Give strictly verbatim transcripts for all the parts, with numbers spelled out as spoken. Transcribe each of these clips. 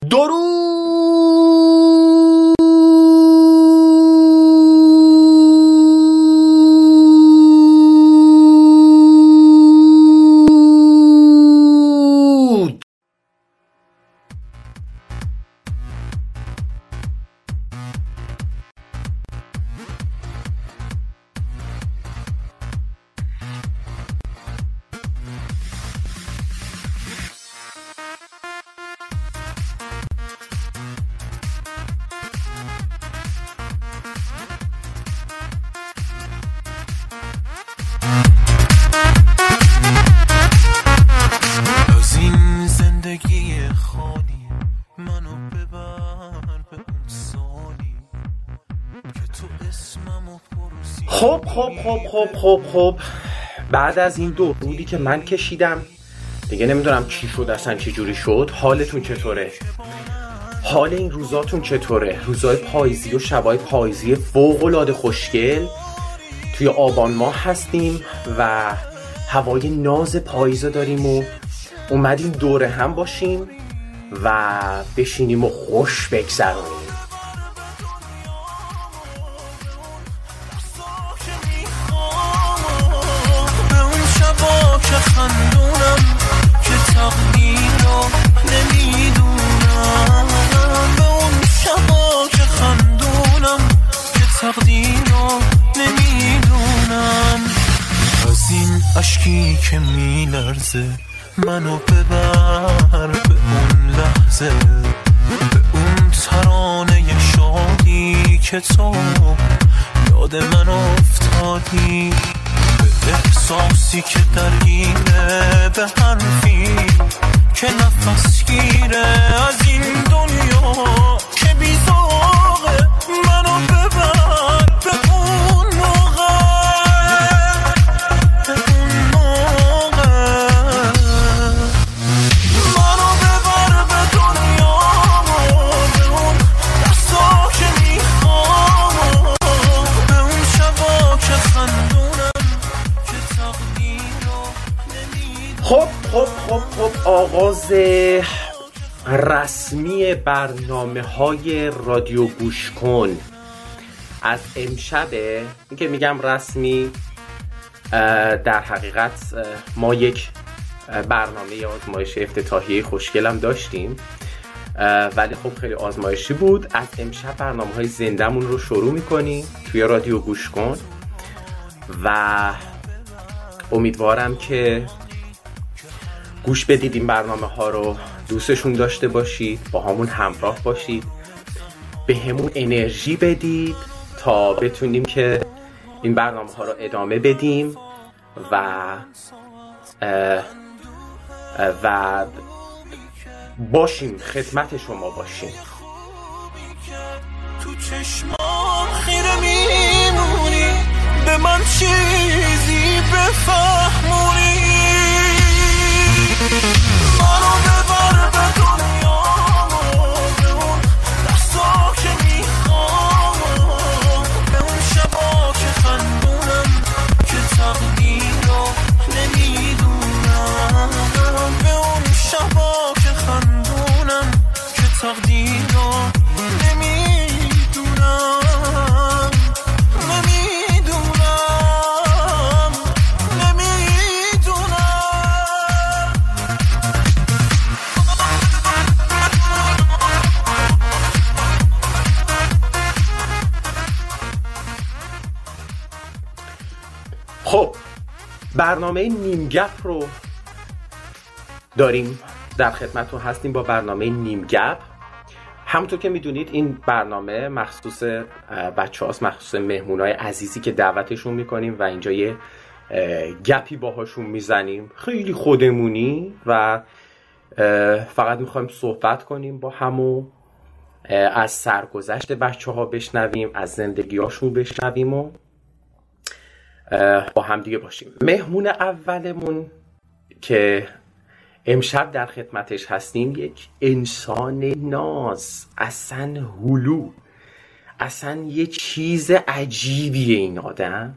خب خب خب خب خب خب بعد از این دو رودی که من کشیدم دیگه نمیدونم چی شد، اصلا چی جوری شد. حالتون چطوره؟ حال این روزاتون چطوره؟ روزای پاییزی و شبای پاییزی فوق‌العاده خوشگل توی آبان ماه هستیم و هوای ناز پاییزه داریم و اومدیم دوره هم باشیم و بشینیم و خوش بگذرونیم. خندونم که تقدیرو نمیدونم، به اون شبا که خندونم که تقدیرو نمیدونم. از این عشقی که میلرزه منو ببر به اون لحظه، به اون ترانه شادی که تو یاد من افتادی، احساسی که درگیره به حرفی که نفس گیره از این دنیا که بیزاقه. منو ببر به اون موقع، به اون موقع منو ببر به دنیا، به اون دستا که میخوام، به اون شبا که خندونم. خب خب خب خب آغاز رسمی برنامه های رادیو گوش کن از امشبه. این که میگم رسمی، در حقیقت ما یک برنامه آزمایش افتتاحیه خوشگلم داشتیم ولی خب خیلی آزمایشی بود. از امشب برنامه های زندمون رو شروع میکنیم توی رادیو گوش کن و امیدوارم که گوش بدید این برنامه ها رو، دوستشون داشته باشید، با همون همراه باشید، به همون انرژی بدید تا بتونیم که این برنامه ها رو ادامه بدیم و اه و باشیم، خدمت شما باشیم. تو چشمام خیره میمونی، به من چیزی بفهمونی. منو ببر به دنیا، به اون دستا که میخوام، به اون شبا که خندونم که تقدیرو نمیدونم، به اون شبا که خندونم که تقدیرو نمیدونم. خب برنامه نیم گپ رو داریم، در خدمتتون هستیم با برنامه نیم گپ. همونطور که میدونید این برنامه مخصوص بچه هاست، مخصوص مهمونای عزیزی که دعوتشون میکنیم و اینجا یه گپی باهاشون میزنیم، خیلی خودمونی و فقط میخوایم صحبت کنیم با همو، از سرگذشت بچه ها بشنویم، از زندگی هاشون بشنویم و با هم دیگه باشیم. مهمون اولمون که امشب در خدمتش هستیم یک انسان ناز، اصلا هلو، اصلا یه چیز عجیبیه این آدم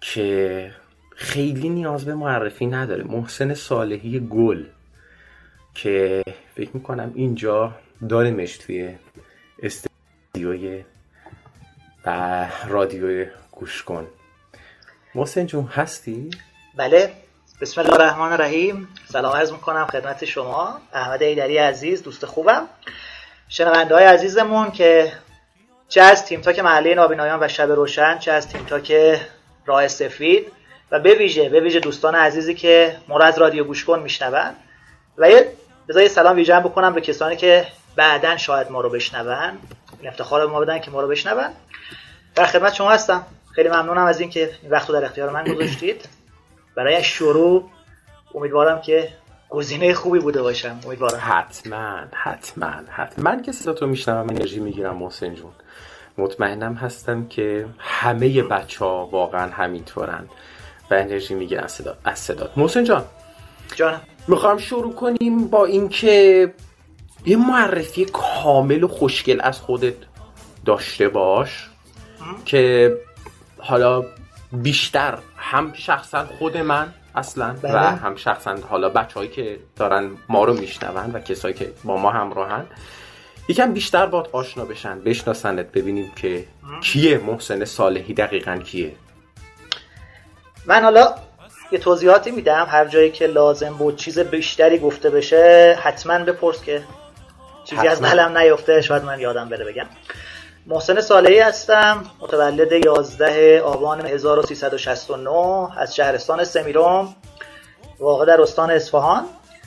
که خیلی نیاز به معرفی نداره. محسن صالحی گل که فکر میکنم اینجا داریمش توی استودیوی و رادیو گوش کن. محسن جون هستی؟ بله، بسم الله الرحمن الرحیم. سلام عرض میکنم خدمت شما، احمد ایدری عزیز، دوست خوبم، شنونده های عزیزمون که چه از تیم تاک محله نابینایان و شب روشن، چه از تیم تاک راه سفید و به ویژه به ویژه دوستان عزیزی که ما رو از رادیو گوش کن میشنون و یه بذار سلام ویژه بکنم به کسانی که بعداً شاید ما رو بشنون، این افتخار ما بدن که ما رو بشنون. در خدمت شما هستم. خیلی ممنونم از این که این وقت رو در اختیار من گذاشتید. برای شروع امیدوارم که گزینه خوبی بوده باشم. امیدوارم. حتما حتما حتما. من که صداتو میشنوم انرژی میگیرم محسن جون. مطمئنم هستم که همه بچه‌ها واقعا همینطورن و انرژی میگیرن صدا از صدات. محسن جان جانم، میخوام شروع کنیم با اینکه یه معرفی کامل و خوشگل از خودت داشته باش که حالا بیشتر هم شخصا خود من اصلا بله. و هم شخصا حالا بچه‌هایی که دارن ما رو میشنون و کسایی که با ما همراهن یکم بیشتر باهات آشنا بشن، بشناسنت، ببینیم که کیه محسن صالحی، دقیقاً کیه. من حالا یه توضیحاتی میدم، هر جایی که لازم بود چیز بیشتری گفته بشه حتما بپرس که چیزی حتما. از دلم نیفته، شاید من یادم بره بگم. محسن صالحی هستم، متولد یازده آبان هزار و سیصد و شصت و نه از شهرستان سمیرم، واقع در استان اصفهان.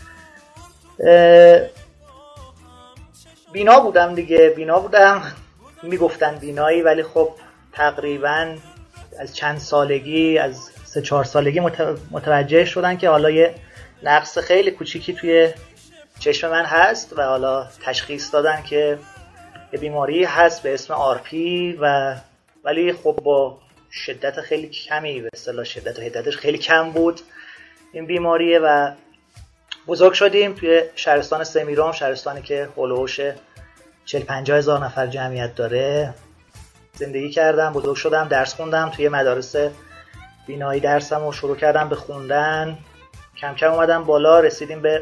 بینا بودم دیگه، بینا بودم، میگفتن بینایی، ولی خب تقریبا از چند سالگی، از سه چهار سالگی متوجه شدن که حالا یه نقص خیلی کوچیکی توی چشم من هست و حالا تشخیص دادن که یه بیماری هست به اسم آر پی و ولی خب با شدت خیلی کمی، به اصطلاح شدت و حدتش خیلی کم بود این بیماریه و بزرگ شدیم توی شهرستان سمیرم، شهرستانی که هولوش چهل پنجاه هزار نفر جمعیت داره. زندگی کردم، بزرگ شدم، درس خوندم توی مدارس بینایی، درسم رو شروع کردم به خوندن، کم کم اومدم بالا، رسیدیم به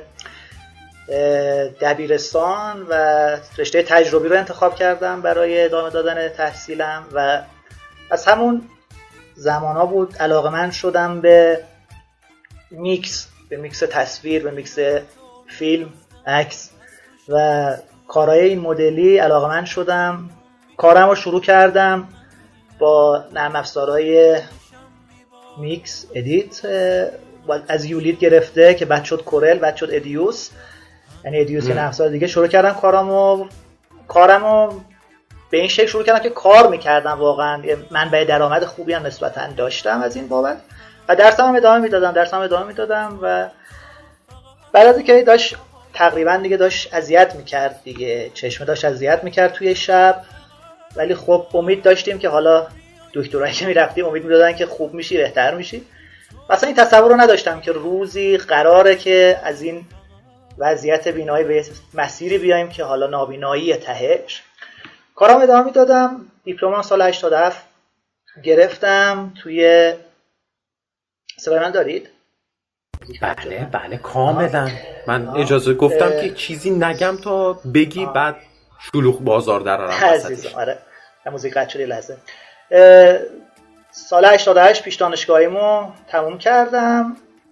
دبیرستان و رشته تجربی رو انتخاب کردم برای ادامه دادن تحصیلم و از همون زمانا بود علاقه‌مند شدم به میکس، به میکس تصویر، به میکس فیلم، عکس و کارهای این مدلی علاقه‌مند شدم. کارم رو شروع کردم با نرم افزارهای میکس، ادیت، از یولید گرفته که بعد شد کورل، بعد شد ادیوس، یعنی ادیوس یه نرم افزار دیگه. شروع کردم کارامو کارامو به این شکل شروع کردم که کار میکردم، واقعا منبع درآمد خوبی هم نسبتاً داشتم از این بابت و درسم هم ادامه میدادم درسم ادامه میدادم و بعد از اینکه داشت تقریبا دیگه داشت اذیت میکرد دیگه، چشم داشت اذیت میکرد توی شب، ولی خب امید داشتیم که حالا دکترایی که میرفتیم امید میدادن که خوب میشی، بهتر میشی. اصلا این تصور رو نداشتم که روزی قراره که از این وضعیت بینایی به مسیری بیایم که حالا نابینایی تهش. کارام ادامه میدادم، دیپلم سال هشتاد و هفت گرفتم توی صدای من دارید؟ بله بله کاملا. من اجازه گفتم اه... که چیزی نگم تا بگی آه. بعد شلوغ بازار درارم عزیزم. آره موزیک قطع شد لحظه. سال هشتاد و هشت پیش دانشگاهیمو تموم کردم،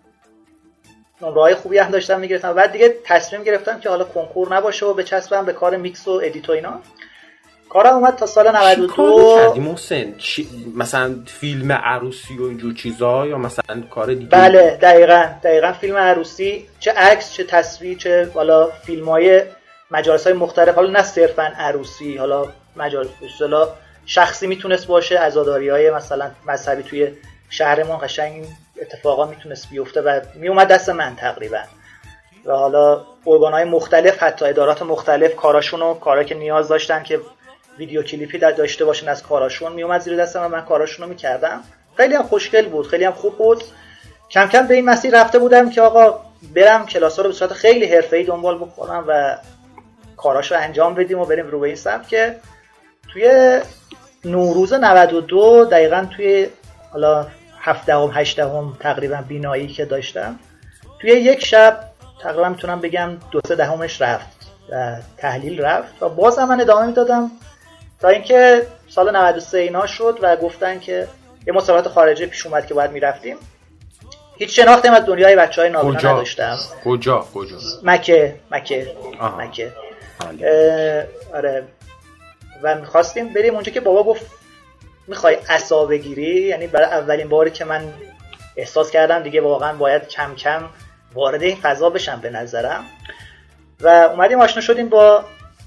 نمره‌های خوبی هم داشتم میگرفتم. بعد دیگه تصمیم گرفتم که حالا کنکور نباشه و بچسبم به کار میکس و ادیت و اینا. کارم اومد تا سال نود و دو. چی کردی محسن؟ چی... مثلا فیلم عروسی و اینجور چیزا یا مثلا کار دیگه؟ بله دقیقاً دقیقاً فیلم عروسی، چه عکس چه تصویر چه حالا فیلم‌های مجالس‌های مختلف، حالا نه صرفاً عروسی، حالا مجال اصطلاح شخصی میتونست باشه، عزاداری‌های مثلا مذهبی توی شهرمون قشنگ اتفاقا میتونست بیفته و میومد دست من تقریبا و حالا ارگان‌های مختلف، حتی ادارات مختلف کاراشونو کارایی که نیاز داشتن که ویدیو کلیپی داشته باشن از کاراشون میومد زیر دست من، من کاراشونو میکردم. خیلی هم خوشگل بود، خیلی هم خوب بود. کم کم به این مسیر رفته بودم که آقا برم کلاس‌ها رو به صورت خیلی حرفه‌ای دنبال بکنم و کاراشو انجام بدیم و بریم رو به این سمت که توی نوروز نود و دو دقیقاً توی حالا هفدهم هشدهم تقریبا بینایی که داشتم، توی یک شب تقریبا میتونم بگم دو سه دهمش رفت و تحلیل رفت و باز هم من ادامه میدادم تا اینکه سال نود و سه اینا شد و گفتن که یه مسابقات خارجی پیش اومد که باید میرفتیم. هیچ شناختی از دنیای بچهای نابینا نداشتم. کجا کجا مکه مکه آها. مکه آره و میخواستیم بریم اونجا که بابا گفت میخوای عصا بگیری، یعنی برای اولین باری که من احساس کردم دیگه واقعا باید کم کم وارد این فضا بشم به نظرم و اومدیم آشنا شدیم با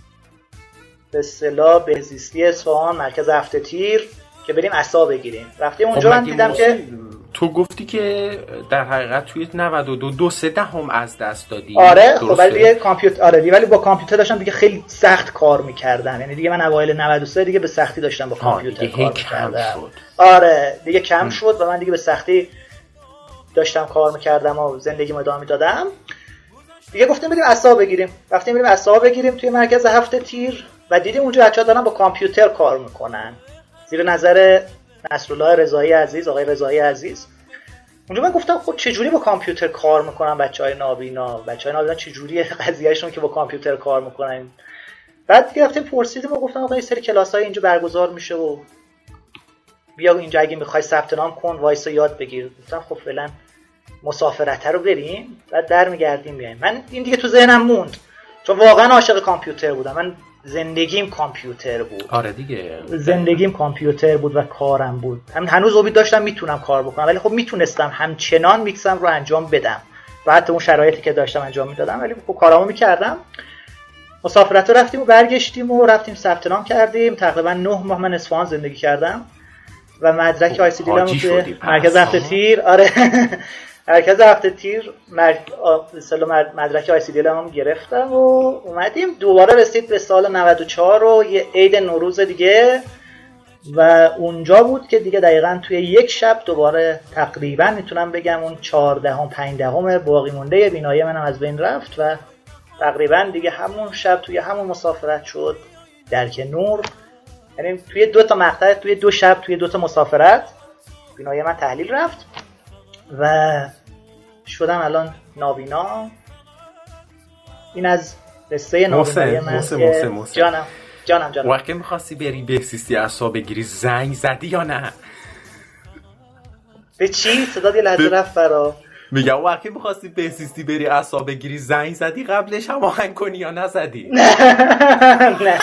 به اصطلاح بهزیستی اصفهان، مرکز هفته تیر که بریم عصا بگیریم. رفتیم اونجا من دیدم که تو گفتی که در حقیقت توی نود و دو دو سه دهم از دست دادی. آره خب ولی دیگه کامپیوتر آره ولی با کامپیوتر داشتم دیگه خیلی سخت کار می‌کردم، یعنی دیگه من اوایل نود و سه دیگه به سختی داشتم با کامپیوتر کار می‌کردم. آره دیگه کم ام. شد و من دیگه به سختی داشتم کار می‌کردم و زندگیمو ادامه می‌دادم. دیگه گفتیم بریم عصا بگیریم. رفتیم بریم عصا بگیریم توی مرکز هفته تیر و دیدیم اونجا بچه‌ها دارن با کامپیوتر کار می‌کنن. زیر نظر نصرالله رضایی عزیز، آقای رضایی عزیز. اونجا من گفتم خب چه جوری با کامپیوتر کار میکنن بچهای نابینا؟ بچهای نابینا چه جوری قضیهشون که با کامپیوتر کار میکنن؟ بعد دیگه رفتیم پرسیدیم و گفتم آقا این سری کلاس‌های اینجا برگزار میشه و بیا اینجا اگه میخوای ثبت نام کن وایسا یاد بگیر. گفتم خب فعلا مسافرت رو بریم بعد در میگردیم میایم. من این دیگه تو ذهنم موند چون واقعا عاشق کامپیوتر بودم. من زندگیم کامپیوتر بود. آره دیگه زندگیم کامپیوتر بود و کارم بود. هم هنوز امید داشتم میتونم کار بکنم ولی خب میتونستم همچنان میکسم رو انجام بدم و حتی اون شرایطی که داشتم انجام میدادم ولی خب کارامو میکردم. مسافرت رو رفتیم و برگشتیم و رفتیم ثبت نام کردیم. تقریبا نه ماه من اصفهان زندگی کردم و مدرک آی سی دی لامو توی مرکز هفته تیر آره مرکز هفته تیر مدرک آی سی دی لامو گرفتم و اومدیم. دوباره رسید به سال نود و چهار و یه عید نوروز دیگه و اونجا بود که دیگه دقیقاً توی یک شب دوباره تقریبا میتونم بگم اون چهاردهم پنجدهم باقی مونده بینایی منم از بین رفت و تقریبا دیگه همون شب توی همون مسافرت شد درک نور. یعنی توی دو تا مقطع توی دو شب توی دو تا مسافرت بینایی من تحلیل رفت و شدم الان نابینا. این از قصه نابینایی من. موسه موسه موسه جانم جانم جانم وقتی می‌خواستی بری بهزیستی عصا بگیری زنگ زدی یا نه؟ به چی؟ صدا یه لحظه رفت برا. میگم وقتی می‌خواستی بهزیستی بری عصا بگیری زنگ زدی قبلش هم آهنگ کنی یا نزدی؟ نه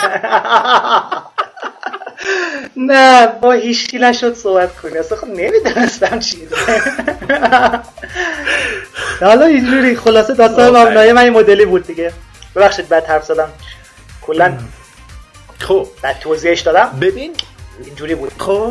نه با هیچکی نشد صحبت کنی اصلا خب نمیدونستم چیه. حالا اینجوری خلاصه داستان نابینایی من این مدلی بود دیگه. ببخشید بعد حرف زدم کلا خب بعد توضیحش دادم. ببین اینجوری بود. خب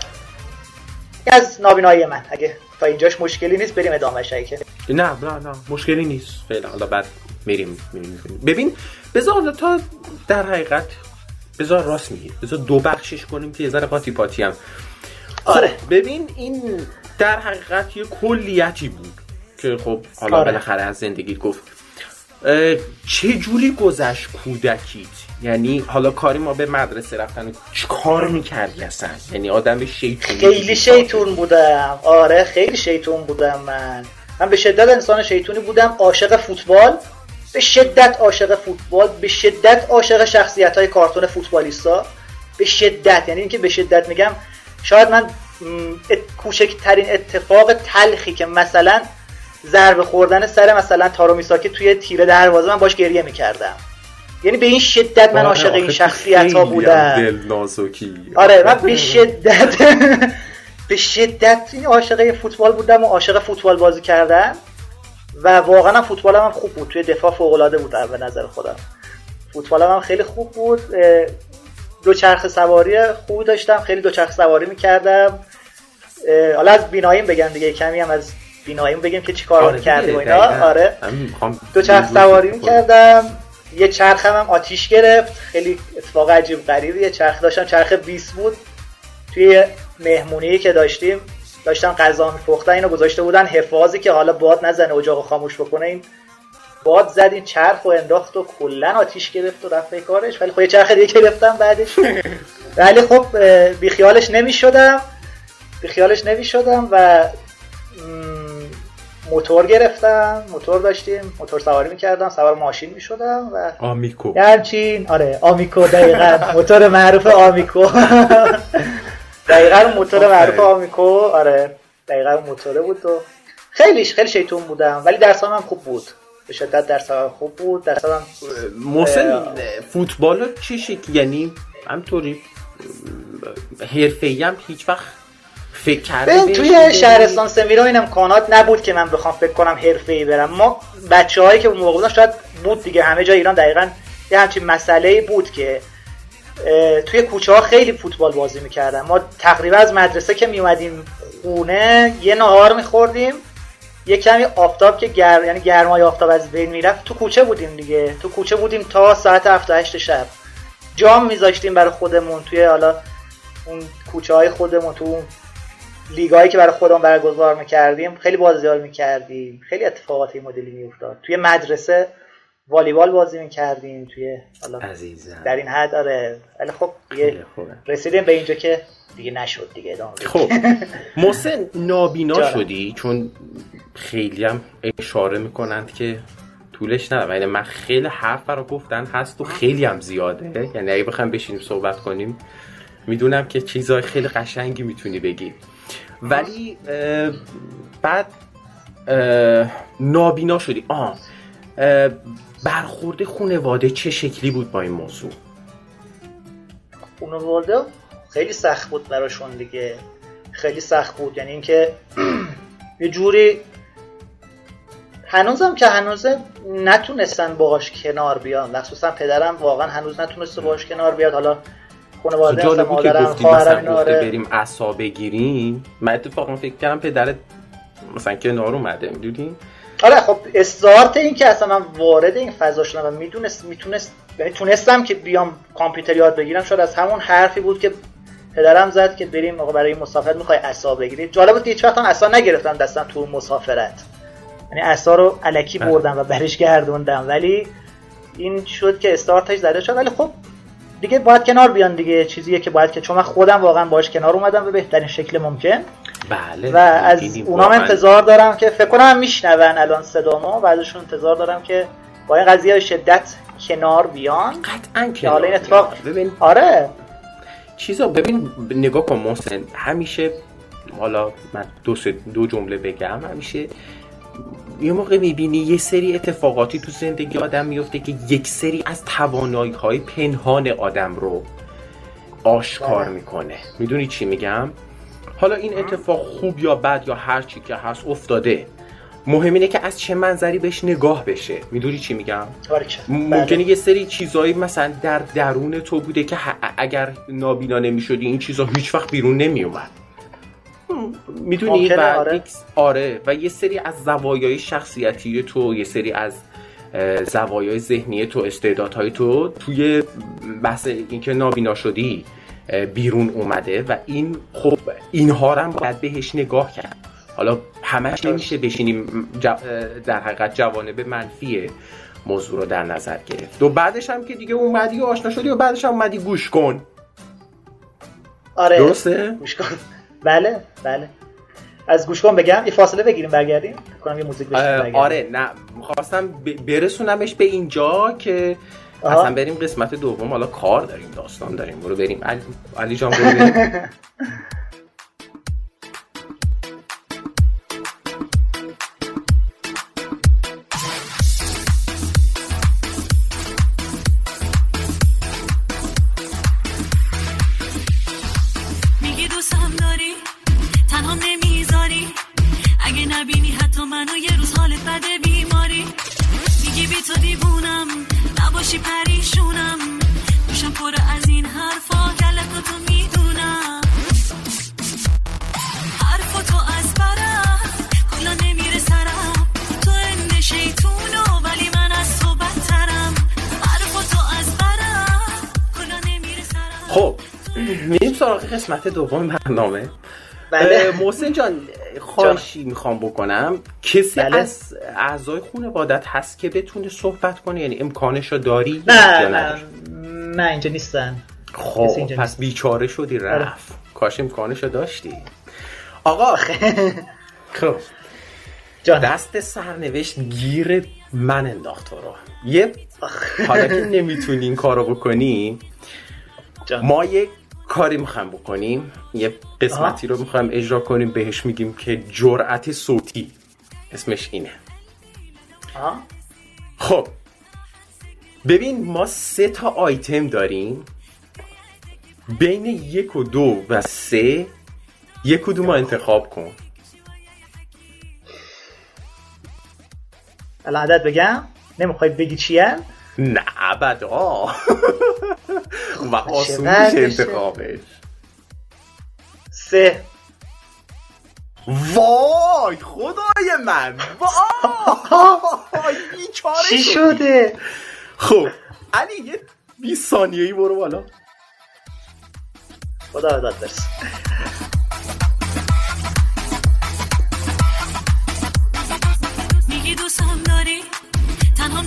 از نابینایی من اگه تا اینجاش مشکلی نیست بریم ادامهش اگه نه نه نه مشکلی نیست فعلا. حالا بعد میریم میریم ببین بذار تا در حقیقت بذار راست میگی بذار دو بخشش کنیم که یه ذره قاطی پاتی هم. آره خب ببین این در حقیقت یه کلیتی بود که خب حالا آره. بالاخره از زندگی گفت چه جوری گذشت کودکیت؟ یعنی حالا کاری ما به مدرسه رفتن چه کار میکردی اصلا؟ یعنی آدم شیطونی خیلی شیطون بودم. آره خیلی شیطون بودم. من من به شدت انسان شیطونی بودم. عاشق فوتبال، به شدت عاشق فوتبال، به شدت عاشق شخصیت‌های کارتون فوتبالیستا، به شدت. یعنی اینکه به شدت میگم شاید من کوچکترین اتفاق تلخی که مثلا ضربه خوردن سر مثلا تارو میساکی توی تیر دروازه من باش گریه میکردم. یعنی به این شدت من عاشق این شخصیت‌ها بودم. دل نازکی. آره من به شدت به شدت عاشق فوتبال بودم و عاشق فوتبال بازی کردن و واقعا فوتبالم هم خوب بود. توی دفاع فوق‌العاده بود به نظر خودم. فوتبالم هم خیلی خوب بود. دوچرخه سواری خوب داشتم. خیلی دوچرخه سواری می‌کردم. حالا از بیناییم بگم دیگه، کمی هم از بیناییم بگیم که چیکار آره کردیم و اینا. آره دوچرخه سواری می‌کردم. یه چرخم هم آتیش گرفت. خیلی اتفاق عجیب غریبیه. چرخ داشتم، چرخ بیست بود. توی مهمونی که داشتیم داشتن غذا می‌پختن، اینو گذاشته بودن حفاظی که حالا باد نزنه اجاقو خاموش بکنه. این باد زد این چرخ و انداخت و کلا آتیش گرفت و رفت کارش. ولی خب یه چرخ دیگه گرفتم بعدش. ولی خب بیخیالش نمی‌شدم. بیخیالش نمی‌شدم و موتور گرفتم، موتور داشتیم، موتور سواری میکردم، سوار ماشین میشدم و آمیکو همچین. آره آمیکو دقیقاً موتور معروف آمیکو. دقیقاً موتور معروف آمیکو. آره دقیقاً موتوره بود و خیلی خیلی شیطون بودم، ولی درسام هم خوب بود، به شدت درسام خوب بود. درسام محسن فوتبال چه شکلی؟ یعنی همطوری حرفه‌ای هم هیچ وقت فکر کرده ببین توی شهرستان سمیرا این امکانات نبود که من بخوام فکر کنم حرفه‌ای برم. ما بچه‌هایی که اون موقع بودن شاید بود دیگه، همه جای ایران دقیقاً یه همچین مسئله‌ای بود که توی کوچه‌ها خیلی فوتبال بازی می‌کردن. ما تقریبا از مدرسه که میومدیم خونه یه نهار می‌خوردیم، یه کمی آفتاب که گر... یعنی گرمای آفتاب از بین میرفت، تو کوچه بودیم دیگه، تو کوچه بودیم تا ساعت هفت تا هشت شب. جام می‌ذاشتیم برای خودمون توی حالا اون کوچه‌های خودمون، تو اون لیگایی که برای خودمون برگزار می‌کردیم خیلی بازی‌ها می‌کردیم، خیلی اتفاقات این مدلی می‌افتاد. توی مدرسه والیبال بازی می‌کردیم، توی حالا عزیزم در این حد. آره ولی خب دیگه رسیدیم به اینجا که دیگه نشد دیگه ادامه. خب محسن نابینا شدی، چون خیلی هم اشاره میکنند که طولش نداره، یعنی من خیلی حرف برای گفتن هست و خیلی هم زیاده، یعنی اگه بخوایم بشینیم صحبت کنیم میدونم که چیزهای خیلی قشنگی میتونی بگی، ولی بعد نابینا شدی. آه برخورد خانواده چه شکلی بود با این موضوع؟ خانواده خیلی سخت بود براشون دیگه، خیلی سخت بود. یعنی اینکه یه جوری هنوزم که هنوزه نتونستن باهاش کنار بیان، مخصوصا پدرم واقعا هنوز نتونسته باهاش کنار بیاد. حالا خانواده اصلا مادرم خواهرم اینا گفته بریم عصا بگیریم، من اتفاقا فکر کردم پدرت مثلا کنار اومده، میدونی؟ آره خب استارت این که اصلا من وارد این فضا شدم و میدونست میتونست یعنی تونستم که بیام کامپیوتر یاد بگیرم، شاید از همون حرفی بود که پدرم زد که بریم آقا برای مسافرت میخوای عصا بگیری. جالب بود که هیچ وقت هم عصا نگرفتم دستم تو مسافرت، یعنی عصا رو الکی بردم و برش گردوندم، ولی این شد که استارتش زده شد. ولی خب دیگه باید کنار بیان دیگه، چیزیه که باید که چون من خودم واقعا باهاش کنار اومدم به بهترین شکل ممکن. بله و از اونام انتظار دارم که فکر کنم میشنون الان صدامو، بعدشون انتظار دارم که با این قضیه شدت کنار بیان. قطعاً کنار حالا این اتفاق ببین آره چیزا ببین نگاه کن محسن، همیشه حالا من دو دو جمله بگم، همیشه یه موقع میبینی یه سری اتفاقاتی تو زندگی آدم میفته که یک سری از توانایی‌های پنهان آدم رو آشکار میکنه. میدونی چی میگم؟ حالا این اتفاق خوب یا بد یا هر چی که هست افتاده، مهم اینه که از چه منظری بهش نگاه بشه. میدونی چی میگم؟ ممکنه یه سری چیزایی مثلا در درون تو بوده که اگر نابینا نمیشدی این چیزا هیچ وقت بیرون نمیومد، میدونی؟ و آره. آره و یه سری از زوایای شخصیتی تو، یه سری از زوایای ذهنی تو، استعدادهای تو توی بحث اینکه نابینا شدی بیرون اومده و این خب اینها رو هم باید بهش نگاه کرد. حالا همش نمیشه بشینیم در حقیقت جوانب منفی موضوع رو در نظر گرفت. و بعدش هم که دیگه اومدی و آشنا شدی و بعدش هم اومدی گوش کن. آره درسته؟ گوش کن. بله بله از گوش کن بگم یه فاصله بگیریم برگردیم کنم یه موزیک بشنویم. آره نه خواستم برسونمش به اینجا که آه. اصلا بریم قسمت دوم، حالا کار داریم داستان داریم، برو بریم علی, علی جان برو بریم. میگی دوستم داری تنها نمیذاری، اگه نبینی حتی منو یه روز حالت بده بیماری، میگی بی تو دیوونم نباشی پریشونم، میشم پر از این حرفا گلکو تو میدونم، حرفا تو از برم کلا نمیره سرم، تو این شیطونو ولی من از تو بدترم، حرفا تو از برم کلا نمیره سرم. خب میریم سراغ قسمت دوم برنامه. بله. محسن جان خواهشی میخوام بکنم، کسی بله. از اعضای خانوادت هست که بتونه صحبت کنه؟ یعنی امکانشو داری نه یا نه؟ نه اینجا نیستن. خب اینجا پس نیست. بیچاره شدی رفت. کاش امکانشو داشتی. آقا خب دست سرنوشت گیر من انداخت تو رو. یه حالا که نمیتونی این کارو بکنی جان. ما یه کاری میخوایم بکنیم، یه قسمتی آه. رو میخوایم اجرا کنیم، بهش میگیم که جرأت صوتی، اسمش اینه. آه. خب ببین ما سه تا آیتم داریم، بین یک و دو و سه یک کدوم رو انتخاب کن. الان عدد بگم؟ نمیخوای بگی چیه؟ نه ابدا. و آسون چقدر میشه بشه؟ انتخابش. سه. وای خدای من، وای بیچاره چی شدی. شده؟ خب علی یه بیست ثانیه‌ای برو بالا. خدا داد برس. میگی دوستم داری تنها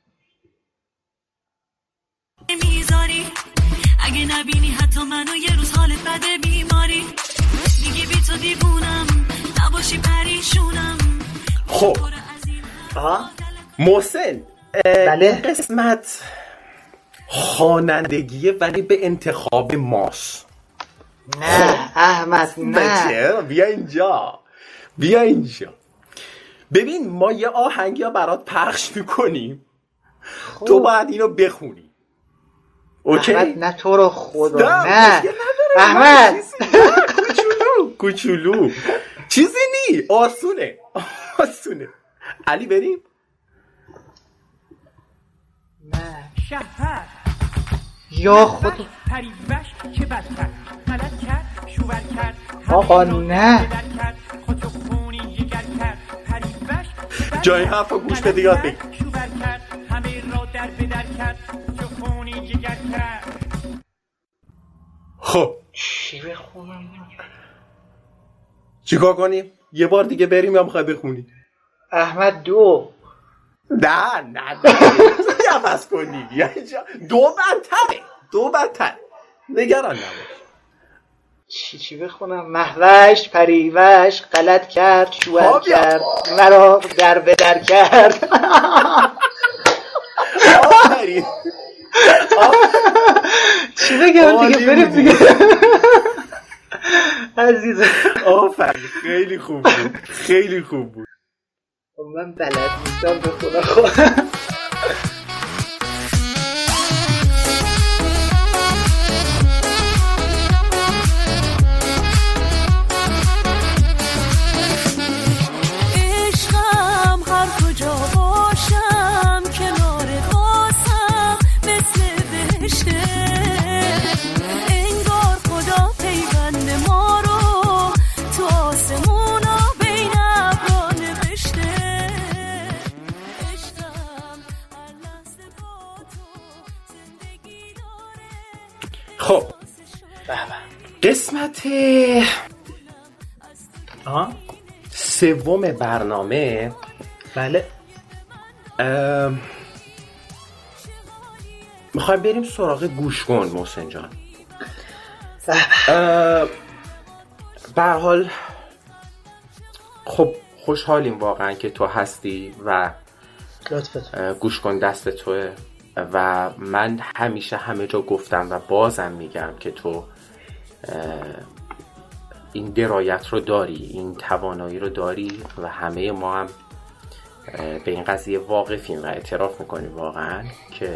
نمیذاری، اگه نبینی حتی منو یه روز حالت بده بیماری، میگی بی تو دیوونم نباشی پریشونم. خب آها. محسن بله. این قسمت خوانندگیه ولی به انتخاب ماست. نه احمد نه. چرا؟ بیا اینجا، بیا اینجا. ببین ما یه آهنگی ها برات پخش میکنیم، تو باید اینو بخونی. اوکی؟ احمد نه تو رو خدا نه نه مشکل نداره. احمد نه، چیزی نه. کوچولو کوچولو چیزی نی، آسونه آسونه. علی بریم. نه شهر یا خدا پریوش که بد کرد، غلط کرد، شوور کرد، آقا نه. خودشو خونی جگر کرد، پریوش جای حرفا گوش بده یاد بگیر. شوور کرد، همه را در بدر کرد، خودشو خونی جگر کرد. خب چی بخونم؟ چیکار کنیم؟ یه بار دیگه بریم یا میخوای بخونی؟ احمد دو. نه نه نه یه عوض کنی. بیا اینجا. دو بدتره، دو بدتر، نگران نباش. چی چی بخونم؟ محوش پریوش غلط کرد، شوهر آبی کرد، مرا در بدر کرد. آفرین. چی بگم دیگه؟ بریم دیگه. عزیزم آفرین، خیلی خوب بود، خیلی خوب بود. من بلد نیستم بخونم. خب عشقم هر کجا باشم کنار باسم مثل بهشته، انگار خدا پیوند ما رو تو آسمونا بین ابرا نوشته. عشقم هر لحظه با تو زندگی داره. خب قسمت آها سوم برنامه بله میخوایم بریم سراغ گوش کن محسن جان. به هر حال خب خوشحالیم واقعا که تو هستی و لطفت. گوش کن دست توه و من همیشه همه جا گفتم و بازم میگم که تو این درایت رو داری، این توانایی رو داری و همه ما هم به این قضیه واقفیم و اعتراف میکنیم واقعا که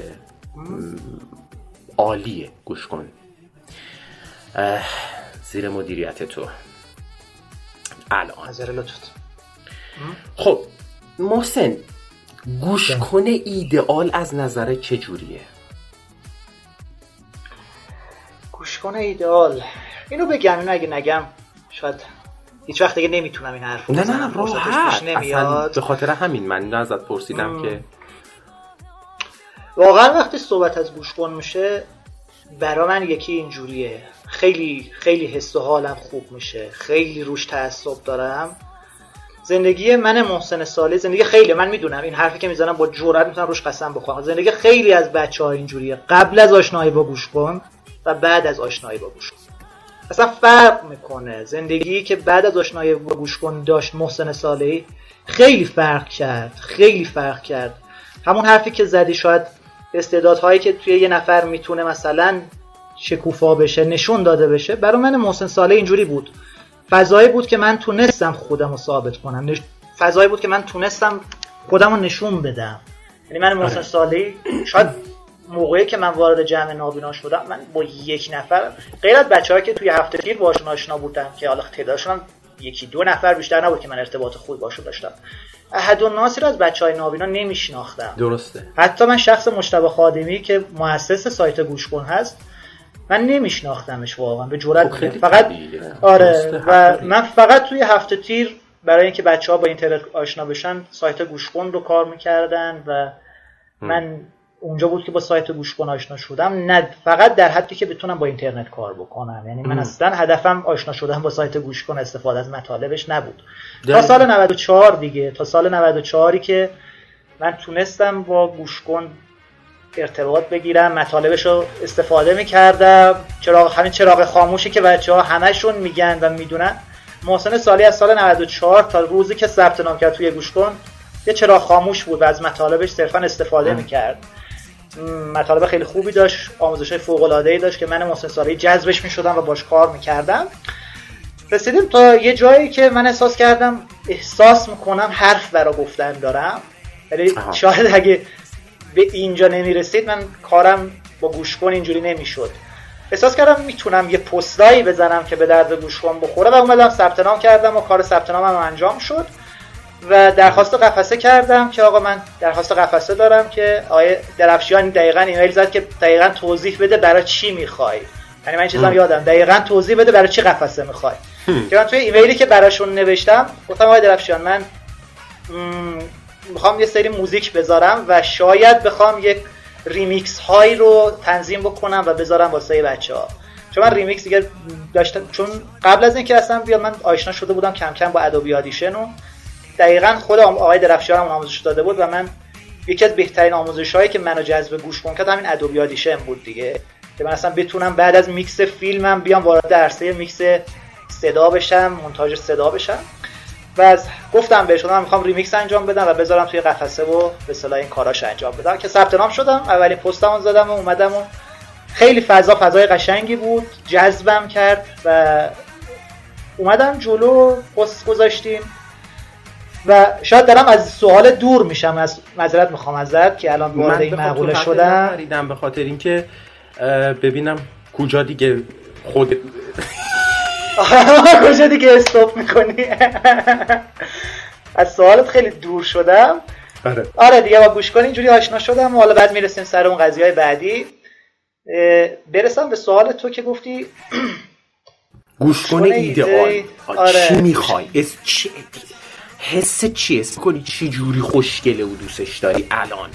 عالیه. گوش کن زیر مدیریت تو الان. نظر لطفت. خب محسن گوش کن ایدئال از نظر چجوریه؟ گوش کن ایدئال اینو بگم، اینو اگه نگم شاید هیچ وقت دیگه نمیتونم این حرفو نه بزنم. نه نه راحت، اصلا به خاطر همین من ازت پرسیدم ام. که واقعا وقتی صحبت از گوش کن میشه برای من یکی اینجوریه، خیلی خیلی حس و حالم خوب میشه، خیلی روش تعصب دارم. زندگی من محسن صالح زندگی خیلی، من میدونم این حرفی که میزنم با جرئت میتونم روش قسم بخورم، زندگی خیلی از بچه‌ها اینجوریه، قبل از آشنایی با گوش کن و بعد از آشنایی با گوش کن. اصلا فرق میکنه زندگی که بعد از آشنایی با گوش کن داشت محسن صالحی خیلی فرق کرد خیلی فرق کرد. همون حرفی که زدی، شاید استعدادهایی که توی یه نفر میتونه مثلا شکوفا بشه، نشون داده بشه، برای من محسن صالح اینجوری بود. فضایی بود که من تونستم خودم رو ثابت کنم، نش... فضایی بود که من تونستم خودم رو نشون بدم. یعنی من محسن صالحی شاید موقعی که من وارد جمع نابینا شدم، من با یک نفر غیر از بچه‌هایی که توی هفته تیر باشون آشنا بودم که حالا تعدادشون یکی دو نفر بیشتر نبود که من ارتباط خوبی باشون داشتم، احدالناس رو از بچه‌های نابینا نمیشناختم. درسته. حتی من شخص مجتبی خادمی که مؤسس سایت گوش کن هست، من نمیشناختمش واقعا به جرئت. فقط آره و من فقط توی هفته تیر برای اینکه بچه‌ها با اینترنت آشنا بشن سایت گوش کن رو کار می‌کردن و من اونجا بود که با سایت گوش کن آشنا شدم. نه فقط در حدی که بتونم با اینترنت کار بکنم، یعنی من اصلا هدفم آشنا شدن با سایت گوش کن، استفاده از مطالبش نبود. تا سال نود و چهار دیگه، تا سال نود و چهار که من تونستم با گوش کن ارتباط بگیرم، مطالبش رو استفاده می‌کردم. چراغ همین چراغ خاموشی که بچه‌ها همشون میگن و میدونن، محسن صالحی از سال نود و چهار تا روزی که ثبت نام کرد توی گوش کن یه چراغ خاموش بود و از مطالبش صرفا استفاده می‌کرد. مطالب خیلی خوبی داشت، آموزش‌های فوق‌العاده‌ای داشت که من محسن صالحی جذبش می‌شدم و باش کار می‌کردم. رسیدیم تا یه جایی که من احساس کردم احساس می‌کنم حرف برا گفتن دارم. یعنی شاید اگه به اینجا نمی‌رسید من کارم با گوش کن اینجوری نمی‌شد. احساس کردم میتونم یه پستایی بزنم که به درد گوش کن بخوره و اومدم ثبت نام کردم و کار ثبت نامم انجام شد و درخواست قفسه کردم که آقا من درخواست قفسه دارم که آقای درفشیان دقیقاً ایمیل زد که دقیقاً توضیح بده برای چی میخوای. یعنی من این چیزام یادم، دقیقاً توضیح بده برای چی قفسه میخوای. که من توی ایمیلی که براشون نوشتم گفتم آقای درفشیان من میخوام یه سری موزیک بذارم و شاید بخوام یک ریمیکس هایی رو تنظیم بکنم و بذارم واسه بچه‌ها، چون من ریمیکس دیگه داشتم، چون قبل از اینکه اصلا بیاد من آشنا شده بودم کم کم با ادوبی آدیشن و دقیقاً خود آقای درفشیان هم آموزش داده بود و من یکی از بهترین آموزش‌هایی که منو جذب گوش کن کرد همین ادوبی آدیشن بود دیگه، که من اصلا بتونم بعد از میکس فیلمم بیام وارد عرصه میکس صدا بشم، مونتاژ صدا بشم. و از گفتم بهش من میخوام ریمیکس انجام بدم و بذارم توی قفسه و به اصطلاح این کاراش انجام بدم که ثبت نام شدم. اولین پستمو زدم و اومدم و خیلی فضا فضای قشنگی بود، جذبم کرد و اومدم جلو پست گذاشتیم و شاید دارم از سوال دور میشم، از معذرت میخوام ازت که الان وارد این مقوله شدم. من به خاطر اینکه ببینم کجا دیگه خود کجا دیگه استاپ میکنی. از سوالت خیلی دور شدم. آره آره دیگه با گوش کن اینجوری آشنا شدم و حالا بعد میرسیم سر اون قضیه‌های بعدی. برسم به سوال تو که گفتی گوش کن ایدئال. آره. چی میخوای؟ اس چی حس چی اسم کنی؟ چی جوری خوشگله و دوستش داری الان؟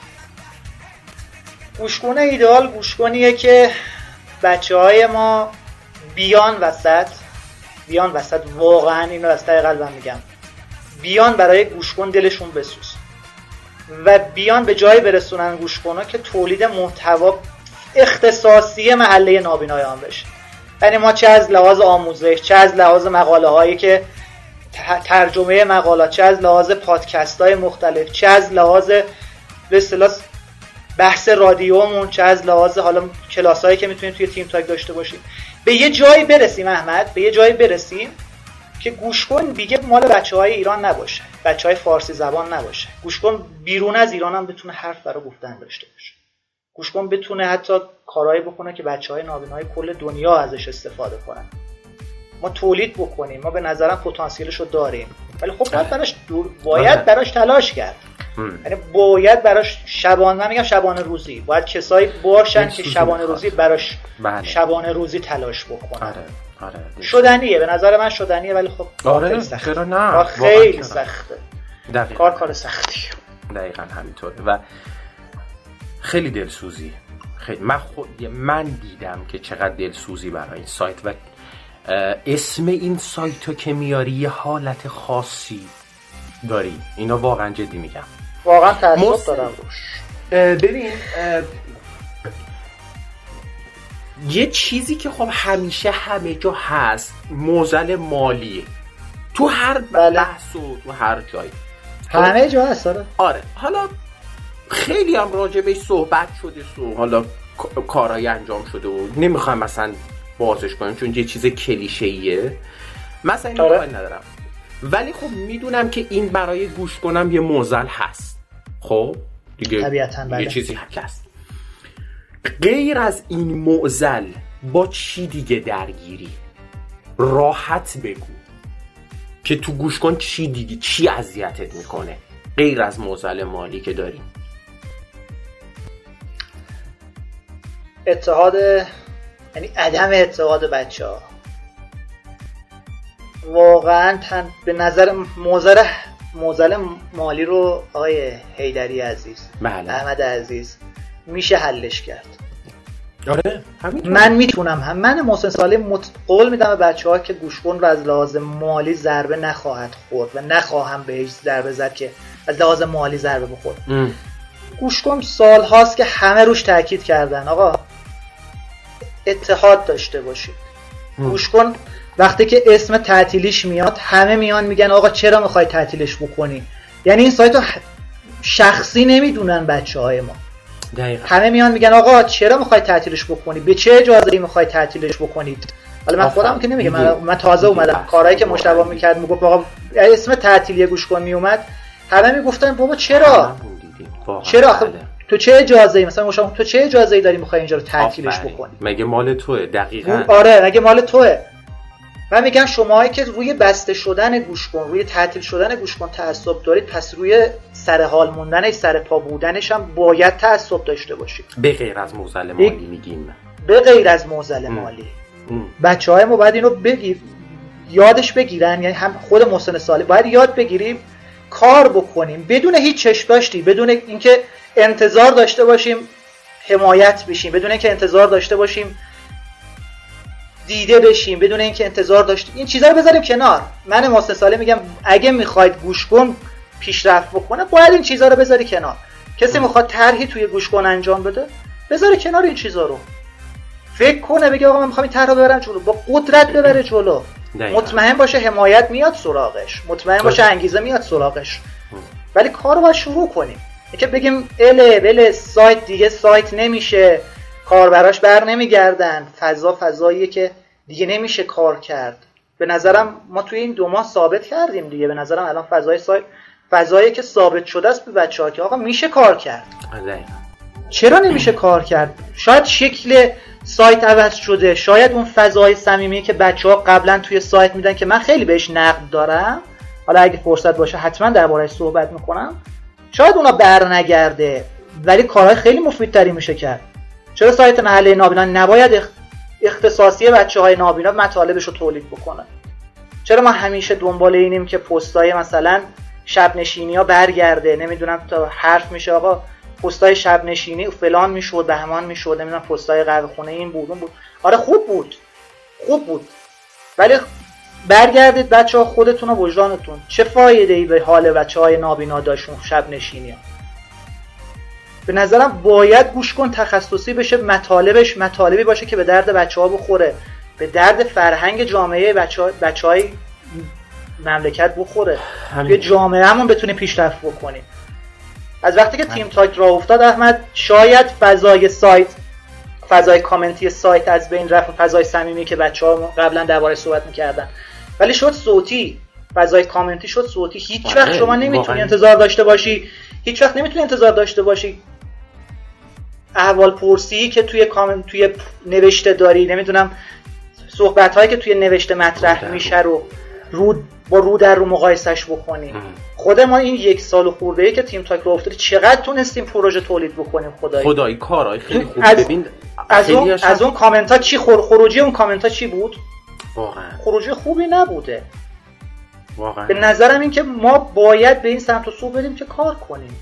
گوش کن ایدئال گوش کنیه که بچه‌های ما بیان وسط بیان وسط واقعا اینو از ته قلبم میگم، بیان برای گوش کن دلشون بسوز و بیان به جایی برسونن گوش کنو که تولید محتوا اختصاصی محله نابینایان بشه. یعنی ما چه از لحاظ آموزش، چه از لحاظ مقاله هایی که ترجمه مقالات، چه از لحاظ پادکست های مختلف، چه از لحاظ به اصطلاح بحث رادیومون، چه از لحاظ حالا کلاس هایی که میتونیم توی تیم تاک داشته باشیم، به یه جایی برسیم احمد، به یه جایی برسیم که گوش کن دیگه مال بچه‌های ایران نباشه، بچه‌های فارسی زبان نباشه. گوش کن بیرون از ایران هم بتونه حرف برای گفتن داشته باشه. گوش کن بتونه حتی کارهایی بکنه که بچه‌های نابینای کل دنیا ازش استفاده کنن. ما تولید بکنیم، ما به نظرم پتانسیلش رو داریم، ولی خب باید براش دور باید براش تلاش کرد. یعنی باید براش شبانه، من میگم شبانه روزی، باید کسایی باشن که شبانه روزی براش بله. شبانه روزی تلاش بکنن. آره. آره. شدنیه، به نظر من شدنیه، ولی خب آره خیلی سخته. چرا نه؟ خیلی سخته. دقیقاً. کار کار سختیه. دقیقاً همینطوره و خیلی دلسوزی. خیلی من خود من دیدم که چقدر دلسوزی برای این سایت و اسم این سایتو که میاری یه حالت خاصی داری. اینا واقعا جدی میگم. واقعا تعصب دارم روش. ببین یه چیزی که خب همیشه همه جا هست، معضل مالیه. تو هر بله. بحث و تو هر جایی همه جا هست. آره آره حالا خیلی هم راجبش صحبت شده و حالا کارهای انجام شده و نمیخوام مثلا بازش کنم چون یه چیز کلیشه‌ایه، مثلا این آره. کاری ندارم، ولی خب میدونم که این برای گوش کنم یه معضل هست. خب دیگه طبیعتاً بله. یه چیزی هست. غیر از این معضل با چی دیگه درگیری؟ راحت بگو که تو گوش کن چی دیگه، چی اذیتت میکنه غیر از معضل مالی که داریم؟ اتحاد، یعنی عدم اتحاد بچه ها واقعا تن... به نظر معضل معضل مالی رو آقای حیدری عزیز، بله. احمد عزیز، میشه حلش کرد. آره همین. من میتونم هم من محسن صالح مت... قول میدم به بچه ها که گوش کن رو از لحاظ مالی ضربه نخواهد خورد و نخواهم بهش ضربه زد که از لحاظ مالی ضربه بخورد. ام. گوش کن سال هاست که همه روش تاکید کردن آقا اتحاد داشته باشید. ام. گوش کن وقتی که اسم تعطیلیش میاد همه میان میگن آقا چرا میخوای تعطیلش بکنی؟ یعنی این سایت رو شخصی نمیدونن بچه های ما. دقیقا. همه میان میگن آقا چرا میخوای تعطیلش بکنی؟ به چه اجازه‌ای میخوای تعطیلش بکنید؟ حالا من خودم که نمیگم، من, من تازه اومدم کارهایی که مشتبه میکرد میگفت آقا اسم تعطیلی گوش کن میومد همه میگفتن بابا چرا؟ چرا خب تو چه اجازه‌ای مثلا مشتبه تو چه اجازه‌ای داری میخوای اینجا رو تعطیلش بکنی؟ مگه مال توئه؟ دقیقاً. آره مگه مال توئه. من میگم شماهایی که روی بسته شدن گوش کن، روی تعطیل شدن گوش کن تعصب دارید، پس روی سر حال موندنش، سر پا بودنش هم باید تعصب داشته باشید. به غیر از معضل مالی میگیم. به غیر از معضل مالی. بچه‌های ما باید اینو بگیر یادش بگیرن، یعنی هم خود محسن صالح باید یاد بگیریم کار بکنیم بدون هیچ چشم داشتی، بدون اینکه انتظار داشته باشیم حمایت بشیم، بدون اینکه انتظار داشته باشیم دیده بشیم، بدون اینکه انتظار داشتیم این چیزا رو بذاریم کنار. من محسن صالح میگم اگه میخواید گوش کن پیشرفت بکنه باید این چیزا رو بذاری کنار. کسی میخواد طرحی توی گوش کن انجام بده بذاره کنار این چیزا رو، فکر کنه بگه آقا من میخوام این طرح رو ببرم جلو، با قدرت ببره جلو. داید. مطمئن باشه حمایت میاد سراغش، مطمئن باشه انگیزه میاد سراغش، ولی کارو باید شروع کنیم. اینکه بگیم اله بله سایت دیگه سایت نمیشه، کاربراش بر نمیگردن، فضا فضاییه که دیگه نمیشه کار کرد. به نظرم ما توی این دو ماه ثابت کردیم دیگه، به نظرم الان فضای سایت فضایی که ثابت شده است به بچه‌ها که آقا میشه کار کرد. دقیقاً. چرا نمیشه کار کرد؟ شاید شکل سایت عوض شده، شاید اون فضای صمیمی که بچه‌ها قبلا توی سایت میدن که من خیلی بهش نقد دارم، حالا اگه فرصت باشه حتما درباره‌اش صحبت میکنم، شاید اونا برنگرده ولی کارهای خیلی مفیدتری میشه کرد. چرا سایت محله نابینا نباید اختصاصی بچه‌های نابینا مطالبش رو تولید بکنه؟ چرا ما همیشه دنبال اینیم که پستای مثلا شب نشینی ها برگرده؟ نمیدونم تا حرف میشه آقا پستای شب نشینی فلان میشد بهمان میشد، نمیدونم پستای قهوه خونه این بود اون بود. آره خوب بود خوب بود ولی برگردید بچه‌ها خودتون و وجدانتون، چه فایده ای به حال بچه‌های نابینا داشت اون شب نشینی ها؟ به نظرم باید گوش کن تخصصی بشه، مطالبش مطالبی باشه که به درد بچه‌ها بخوره، به درد فرهنگ جامعه بچه‌ها بچه‌های مملکت بخوره، توی جامعه همون بتونه پیشرفت بکنه. از وقتی که تیم تاک راه افتاد احمد شاید فضای سایت، فضای کامنتی سایت از بین رفت، فضای صمیمی که بچه‌ها قبلا دربارش صحبت می‌کردن، ولی شد صوتی، فضای کامنتی شد صوتی. هیچ وقت شما نمیتونی انتظار داشته باشی هیچ وقت نمیتونی انتظار داشته باشی احوال پرسی که توی کامنت توی نوشته داری، نمیدونم صحبت‌هایی که توی نوشته مطرح میشه رو رو با رو در رو مقایسش بکنی. خود ما این یک سال خورده‌ای که تیم تاک رو افتاده چقدر تونستیم پروژه تولید بکنیم خدایی خدایی کارهای خیلی خوب. از ببین از اون از اون کامنت ها چی خور خروجی اون کامنت ها چی بود؟ واقعا خروجی خوبی نبوده واقعا. به نظرم این که ما باید به این سمت و سو بریم که کار کنیم،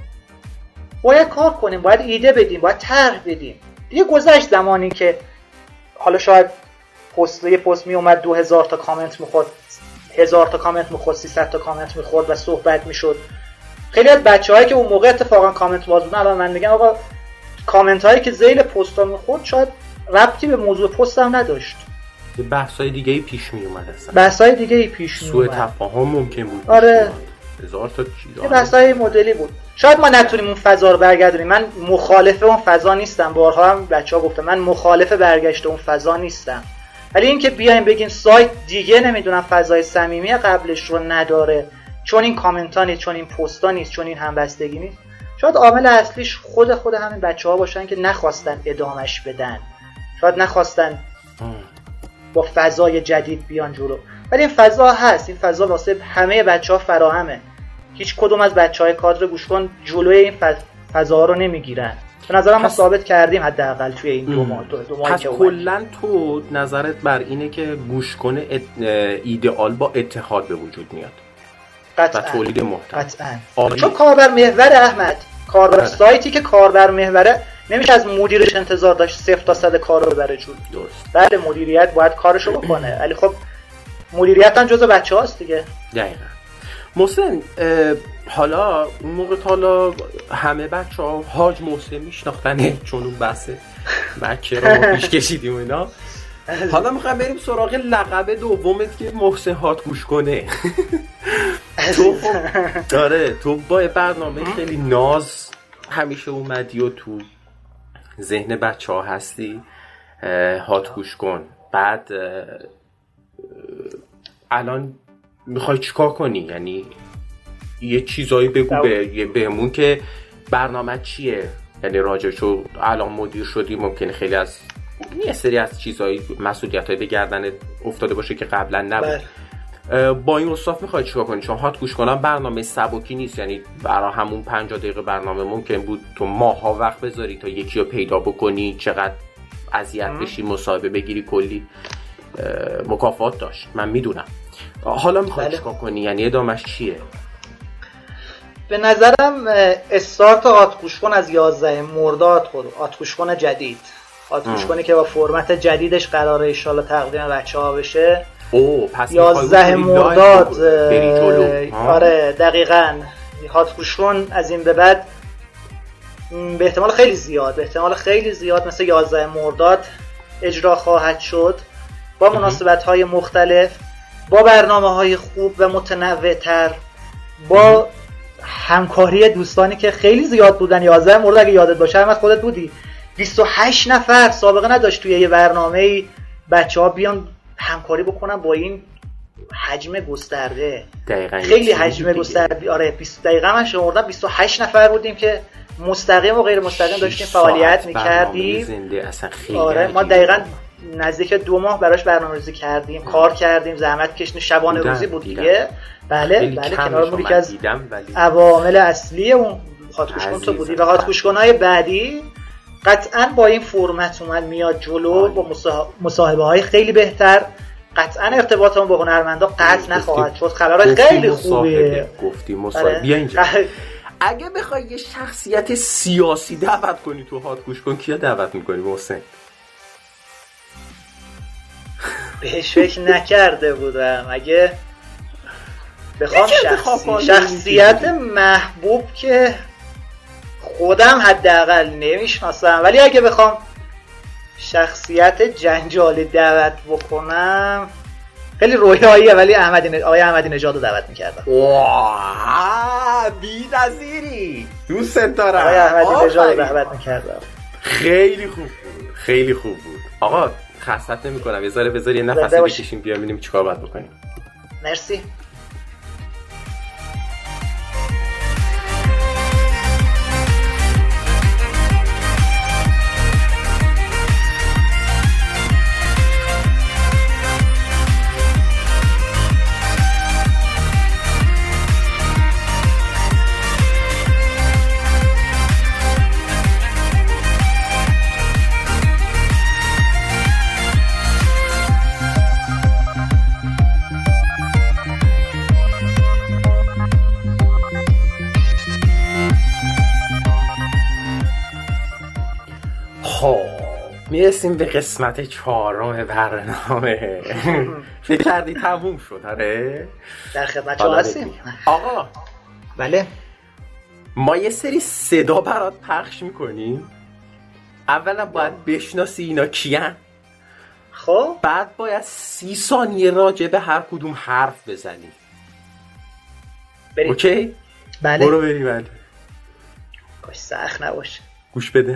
باید کار کنیم، باید ایده بدیم، باید طرح بدیم. دیگه گذشت زمانی که حالا شاید پست یه پست می اومد دو هزار تا کامنت میخورد، هزار تا کامنت میخورد، سیصد تا کامنت میخورد و صحبت میشد. خیلی از بچه‌هایی که اون موقع اتفاقا کامنت باز بودن الان من میگم آقا کامنت هایی که ذیل پست ها میخورد شاید ربطی به موضوع پست هم نداشت، که بحث‌های دیگه ای پیش می اومد اصلا بحث‌های دیگه ای پیش می اومد سوء تفاهم ممکن بود آره هزار تا چیز بحث‌های مدلی بود. شاید ما نتونیم اون فضا رو برگردونیم. من مخالف اون فضا نیستم، بارها هم بچه‌ها گفتم من مخالف برگشت اون فضا نیستم، ولی اینکه بیایم بگیم سایت دیگه نمیدونم فضای صمیمی قبلش رو نداره چون این کامنتا نیست، چون این پستا نیست، چون این همبستگی نیست، شاید عامل اصلیش خود خود همین بچه‌ها باشن که نخواستن ادامش بدن، شاید نخواستن با فضای جدید بیان جلو. ولی این فضا هست، این فضا واسه همه بچه‌ها فراهمه. هیچ کدوم از بچه‌های کادر گوش کن جلوی این فضا رو نمیگیرن. به نظرم ما ثابت کردیم حداقل توی این دو ماه دو ماهی که اومد. کلا تو نظرت بر اینه که گوش کن ایدئال با اتحاد به وجود میاد قطعاً. و تولید محتوا قطعاً. چون کاربر محور احمد، کاربر سایتی که کاربر محوره نمیشه از مدیرش انتظار داشت صفر تا صد کار رو ببره جلو. درست. بله مدیریت باید کارشو بکنه ولی خب مدیریت هم جزء بچه‌هاست دیگه. دقیقاً. محسن حالا اون موقع حالا همه بچه‌ها حاج محسن میشناختنه چون اون بحث مکه رو پیش کشیدیم اینا. حالا میخوام بریم سراغ لقب دومت که محسن هات گوش کنه. تو داره تو با برنامه خیلی ناز همیشه اومدی و تو ذهن بچه‌ها هستی هات گوش کن. بعد الان میخوای چیکار کنی؟ یعنی یه چیزایی بگو به بهمون که برنامه چیه، یعنی راجعشو الان مدیر شدی ممکنه خیلی از یه سری از چیزایی مسئولیتایی به گردنت افتاده باشه که قبلا نبود. با این اوصاف میخوای چیکار کنی؟ چون هات گوش کنم برنامه سبکی نیست، یعنی برای همون پنجاه دقیقه برنامه ممکن بود تو ماها وقت بذاری تا یکی رو پیدا بکنی، چقدر اذیت بشی، مصاحبه بگیری، کلی مکافات داشت من میدونم. حالا میخوای بله. چیکار کنی؟ یعنی ادامش چیه؟ به نظرم استارت آتگوش کن از یازده مرداد خود آتگوش کن جدید آتگوش کنی که با فرمت جدیدش قراره ان شاءالله تقدیم بچه‌ها بشه. اوه پس یازده مرداد آره دقیقاً. آتگوش کن از این به بعد به احتمال خیلی زیاد به احتمال خیلی زیاد مثل یازده مرداد اجرا خواهد شد با مناسبت‌های مختلف، با برنامه‌های خوب و متنوع‌تر، با همکاری دوستانی که خیلی زیاد بودن. یازده مورد اگه یادت باشه هم خودت بودی بیست و هشت نفر سابقه نداشت توی یه برنامه‌ای بچه‌ها بیان همکاری بکنن با این حجم گسترده. دقیقاً خیلی حجم گسترده. آره بیست دقیقاً من شمردم بیست و هشت نفر بودیم که مستقیم و غیر مستقیم داشتیم فعالیت می‌کردیم. آره ما دقیقاً نزدیک دو ماه براش برنامه‌ریزی کردیم، کار کردیم، زحمت کشیدیم، شبانه روزی بود دیگه. بله بله کنار بود که از عوامل اصلی اون هات گوش تو بودی و هات گوش کن‌های بعدی قطعاً با این فرمت اومد میاد جلو با مصاحبه‌های خیلی بهتر. قطعاً ارتباطمون با هنرمندا قطع نخواهد شد. خبرای خیلی خوبه. گفتی مصاحبه بیا اینجا. اگه بخوای یه شخصیت سیاسی دعوت کنی تو هات گوش کن کیا دعوت می‌کنی محسن؟ بهش فکر نکرده بودم. اگه بخوام شخصی... شخصیت محبوب که خودم حداقل نمیشناسم، ولی اگه بخوام شخصیت جنجالی دعوت بکنم خیلی رویاییه، ولی احمدی ن... آقای احمدی نژاد رو دعوت میکردم. واه بی‌نظیری دوست دارم. آقای احمدی نژاد رو دعوت میکردم. خیلی خوب بود خیلی خوب بود. آقا خستت نمی کنم، یه ذره بذار یه نفسی بکشیم بیام ببینیم چیکار باید بکنیم. مرسی. میرسیم به قسمت چهارم برنامه. فکر کردی تموم شد؟ آره در خدمت شما هستیم آقا. بله ما یه سری صدا برات پخش میکنیم. اولا باید بشناسی اینا کیان، خب بعد باید سی ثانیه راجع به هر کدوم حرف بزنی. بریم. اوکی؟ بله. برو بریم. بله. کاش سخت نباشه. گوش بده.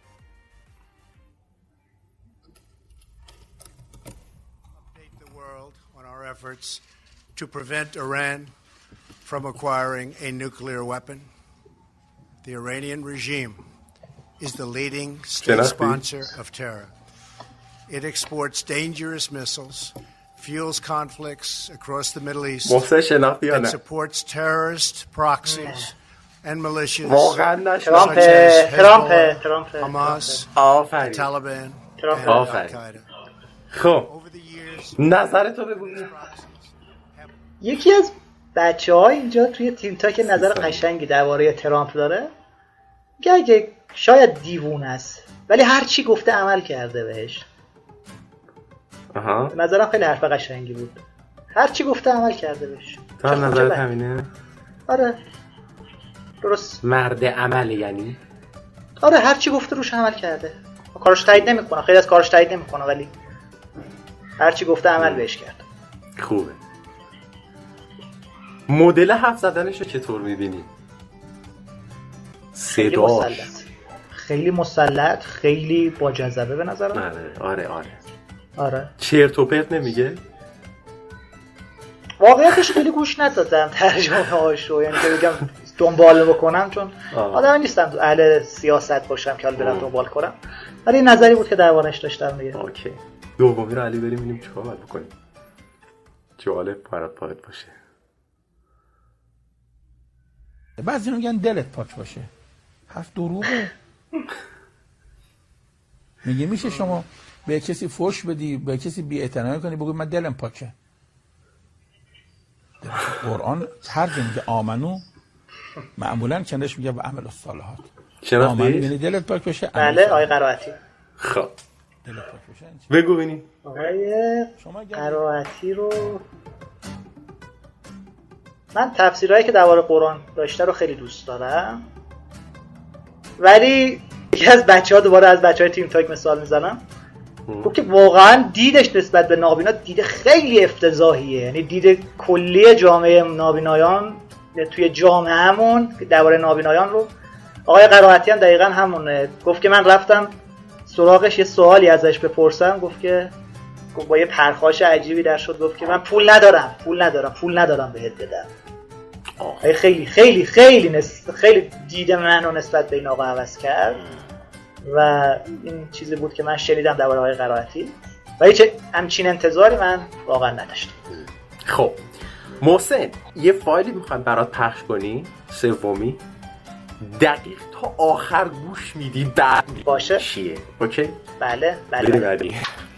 Update the world on our efforts to prevent Iran from acquiring a nuclear weapon. The Iranian regime is the leading state sponsor of terror. It exports dangerous missiles, fuels conflicts across the Middle East, and supports terrorist proxies and militias such as Hezbollah, Hamas, the Taliban, and Al-Qaeda. خب نظر تو بگو. یکی از بچه ها اینجا توی تیم تا که نظر قشنگی درباره ترامپ داره، میگه اگه شاید دیوونه است ولی هر چی گفته عمل کرده بهش. آها. نظرم خیلی حرف قشنگی بود. هر چی گفته عمل کرده بهش. تو هم نظرت همینه؟ آره. درست. مرد عمل یعنی؟ آره هر چی گفته روش عمل کرده. کارش تایید نمیکنه. خیلی از کارش تایید نمیکنه ولی هر چی گفته عمل بهش کرد. خوبه. مدل حرف زدنشو چطور میبینی؟ خیلی مسلط. خیلی مسلط، خیلی با جذبه به نظرم. آره آره آره. آره. چرت و پرت نمیگه؟ واقعیتش خیلی گوش ندادم ترجمه هاشو، یعنی که بگم دنبال بکنم چون آدم نیستم اهل سیاست باشم که حالا برم دنبال کنم. ولی این نظری بود که دربارش داشتم میگه. اوکی. دومی رو علی بریم ببینیم چیکار باید بکنیم. جالب برات باید باشه. بعضی میگن دلت پاک باشه. حرف دروغه. میگه میشه شما به کسی فحش بدی، به کسی بی‌اعتنایی کنی، بگو من دلم پاکه. قرآن هر جا میگه آمنو معمولا چندش میگه و عمل الصالحات. آمنو یعنی دلت پاک باشه. بله آقای قرائتی. خب دلت پاک باشه. بگو ببینیم. آقای قرائتی رو من تفسیرهایی که درباره قرآن داشته رو خیلی دوست دارم، ولی یکی از بچه‌ها دوباره از بچه‌های تیم تاک مثال میزنم، گفت که واقعا دیدش نسبت به نابینا دید خیلی افتضاحیه، یعنی دید کلی جامعه نابینایان توی جامعهمون درباره نابینایان رو آقای قرائتی هم دقیقاً همونه. گفت که من رفتم سراغش یه سوالی ازش بپرسم، گفت که گفت با یه پرخاش عجیبی در شد، گفت که من پول ندارم پول ندارم پول ندارم بهت بدم. خیلی خیلی خیلی نس... خیلی دید منو نسبت به این آقا عوض کرد و این چیزی بود که من شنیدم درباره آقای قرائتی و هیچ همچین انتظاری من واقعا نداشتم. خب محسن یه فایلی میخوام برات پخش کنی، سومی، دقیق تا آخر گوش میدی بعد باشه چیه؟ اوکی؟ بله بله بله.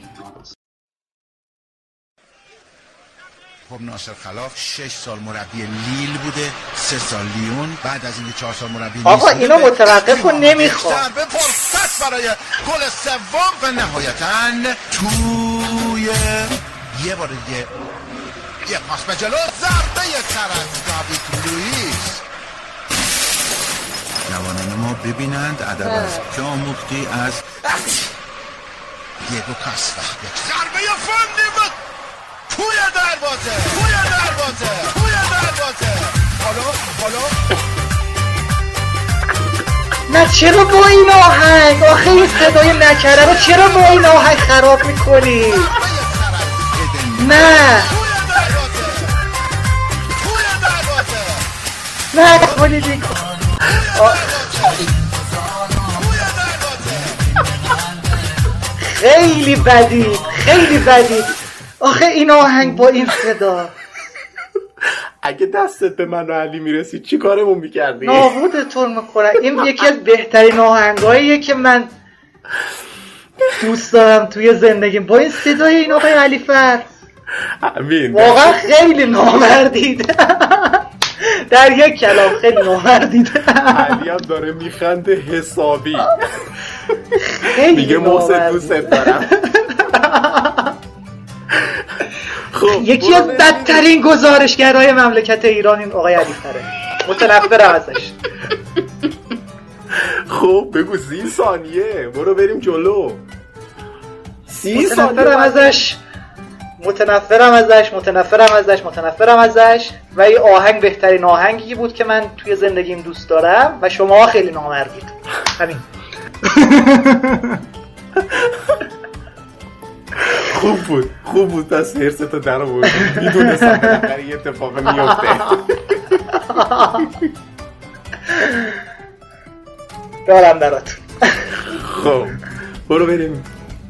خب ناصر خلاف شش سال مربی لیل بوده، سه سال لیون، بعد از اینکه چهار سال مربی نیست. آقا اینو متوقف کن، نمیخوام. به فرصت برای گل سوم و نهایتاً توی یه بار دیگه یه پاس به جلو، ضربه سر از داوید لوئیس. جوانان ما ببینند ادب از که آموختی از دیگو کاستا. یک ضربه فندی بود توی دروازه توی دروازه توی دروازه. حالا حالا نه چرا با این آهنگ آخه این صدای نکره رو چرا با این آهنگ خراب میکنی؟ نه نه کنید این خیلی بدی خیلی بدی آخه این آهنگ با این صدا. اگه دستت به من و علی میرسید چی کارمون میکردی؟ نابودتون میکنم. این یکی از بهترین آهنگاییه که من دوست دارم توی زندگیم، با این صدای این آقای علی فر. امین واقعا خیلی نامردید. در یک کلام خیلی نامردید. علی هم داره میخنده حسابی. میگه محسن دوست دارم. خب یکی از بدترین گزارشگرای مملکت ایران این آقای علی فره، متنفرم ازش. خب بگو سی ثانیه برو بریم جلو. سی سال متنفرم ازش متنفرم ازش متنفرم ازش متنفرم ازش و این آهنگ بهترین آهنگی بود که من توی زندگیم دوست دارم و شما خیلی نامردید. همین. خوب بود خوب بود دست هرستو در آوردی. میدونستم بالاخره یه اتفاق میفته. دارم براتون. خب برو بریم.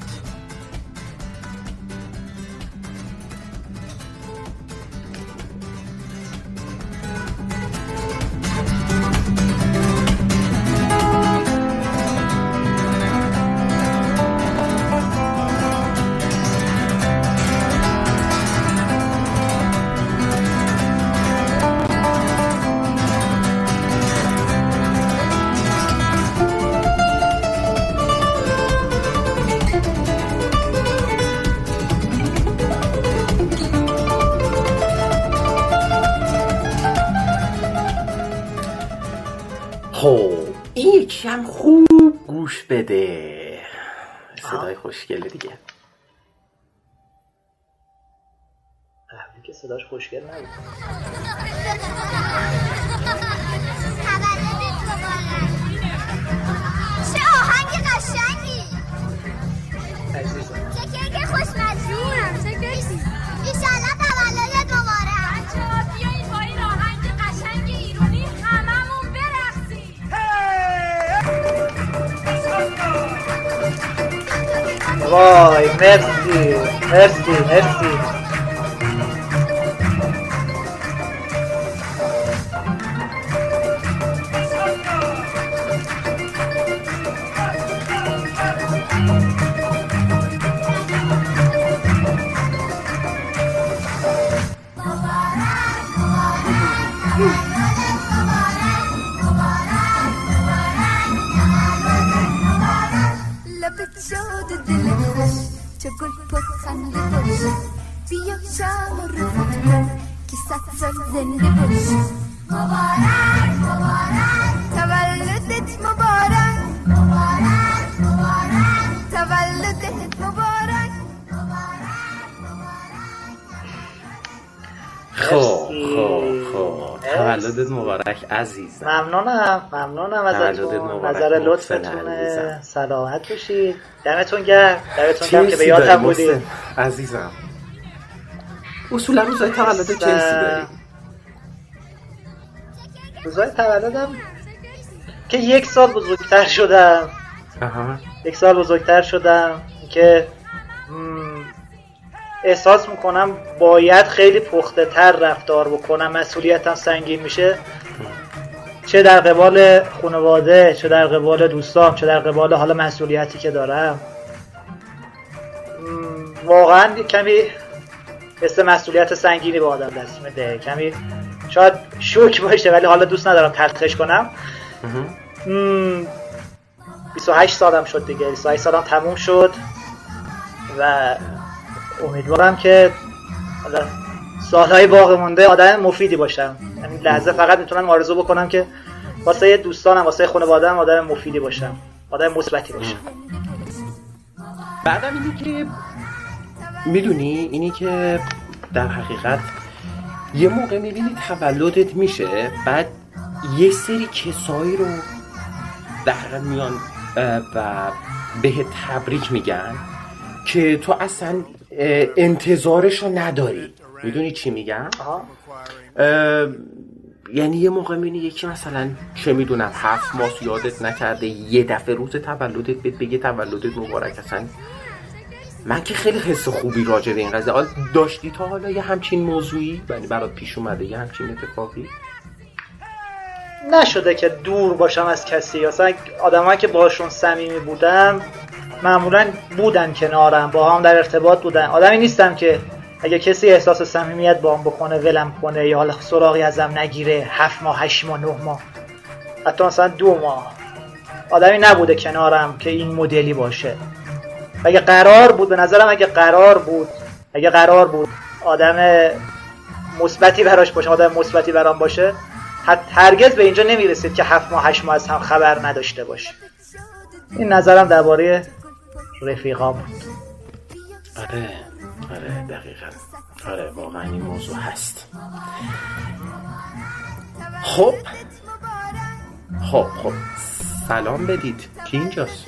خب این یکی هم خوب گوش بده. صدای خوشگله دیگه. قبلی که صداش خوشگل نبود. چه آهنگ قشنگی عزیزم. چه کیک خوشمزه‌ای. چه کیکی. ایشالله تولدت مبارک. بچه‌ها بیاین با این آهنگ قشنگ ایرانی هممون برقصیم. وای مرسی مرسی مرسی. گل پر خنده باش بیا شام رو کن که صد سال زنده باش. مبارک مبارک تولدت مبارک مبارک مبارک تولدت مبارک خب خب خب تولدت مبارک عزیزم. ممنونم ممنونم ازتون. نظر لطفتونه. سلامت باشید. دمتون گرم. دمتون گرم که به یادم بودید عزیزم. اصولا روزای تولد چه حسی داری؟ روزای تولدم که یک سال بزرگتر شدم. اها. یک سال بزرگتر شدم که احساس میکنم باید خیلی پخته تر رفتار بکنم. مسئولیتم سنگین میشه، چه در قبال خانواده، چه در قبال دوستام، چه در قبال حالا مسئولیتی که دارم. واقعا کمی حس مسئولیت سنگینی به آدم دست میده. کمی شاید شوک باشه ولی حالا دوست ندارم تلخش کنم. بیست و هشت سالم شد دیگه. بیست و هشت سالم تموم شد و امیدوارم که حالا سالهای باقی مونده آدم مفیدی باشم. همین لحظه فقط میتونم آرزو بکنم که واسه دوستانم، واسه خانواده‌ام آدم مفیدی باشم، آدم مثبتی باشم. بعدم اینی که میدونی اینی که در حقیقت یه موقع میبینی تولدت میشه، بعد یه سری کسایی رو در حقیقت میان و به تبریک میگن که تو اصلا انتظارشو نداری. میدونی چی میگم؟ یعنی یه موقع میبینی یکی مثلا چه میدونم هفت ماه یادت نکرده، یه دفعه روز تولدت بهت بگه تولدت مبارک. اصلا من که خیلی حس خوبی راجع به این قضیه داشتی تا حالا یه همچین موضوعی یعنی برات پیش اومده، یه همچین اتفاقی؟ نشده که دور باشم از کسی. اصلا آدمایی که باشون صمیمی بودم معمولا بودن کنارم، با هم در ارتباط بودن. آدمی نیستم که اگه کسی احساس صمیمیت با هم بکنه ولم کنه یا حالا سراغی ازم نگیره هفت ماه هشت ماه نه ماه حتی مثلا دو ماه. آدمی نبوده کنارم که این مدلی باشه. اگه قرار بود، به نظرم اگه قرار بود اگه قرار بود آدم مثبتی براش باشه، آدم مثبتی برام باشه، هرگز به اینجا نمیرسید که هفت ماه هشت ماه از هم خبر نداشته باشه. این نظرم درباره رفیقام بود. آره آره دقیقاً آره واقعا این موضوع هست. خب خب خب سلام بدید. کی اینجاست؟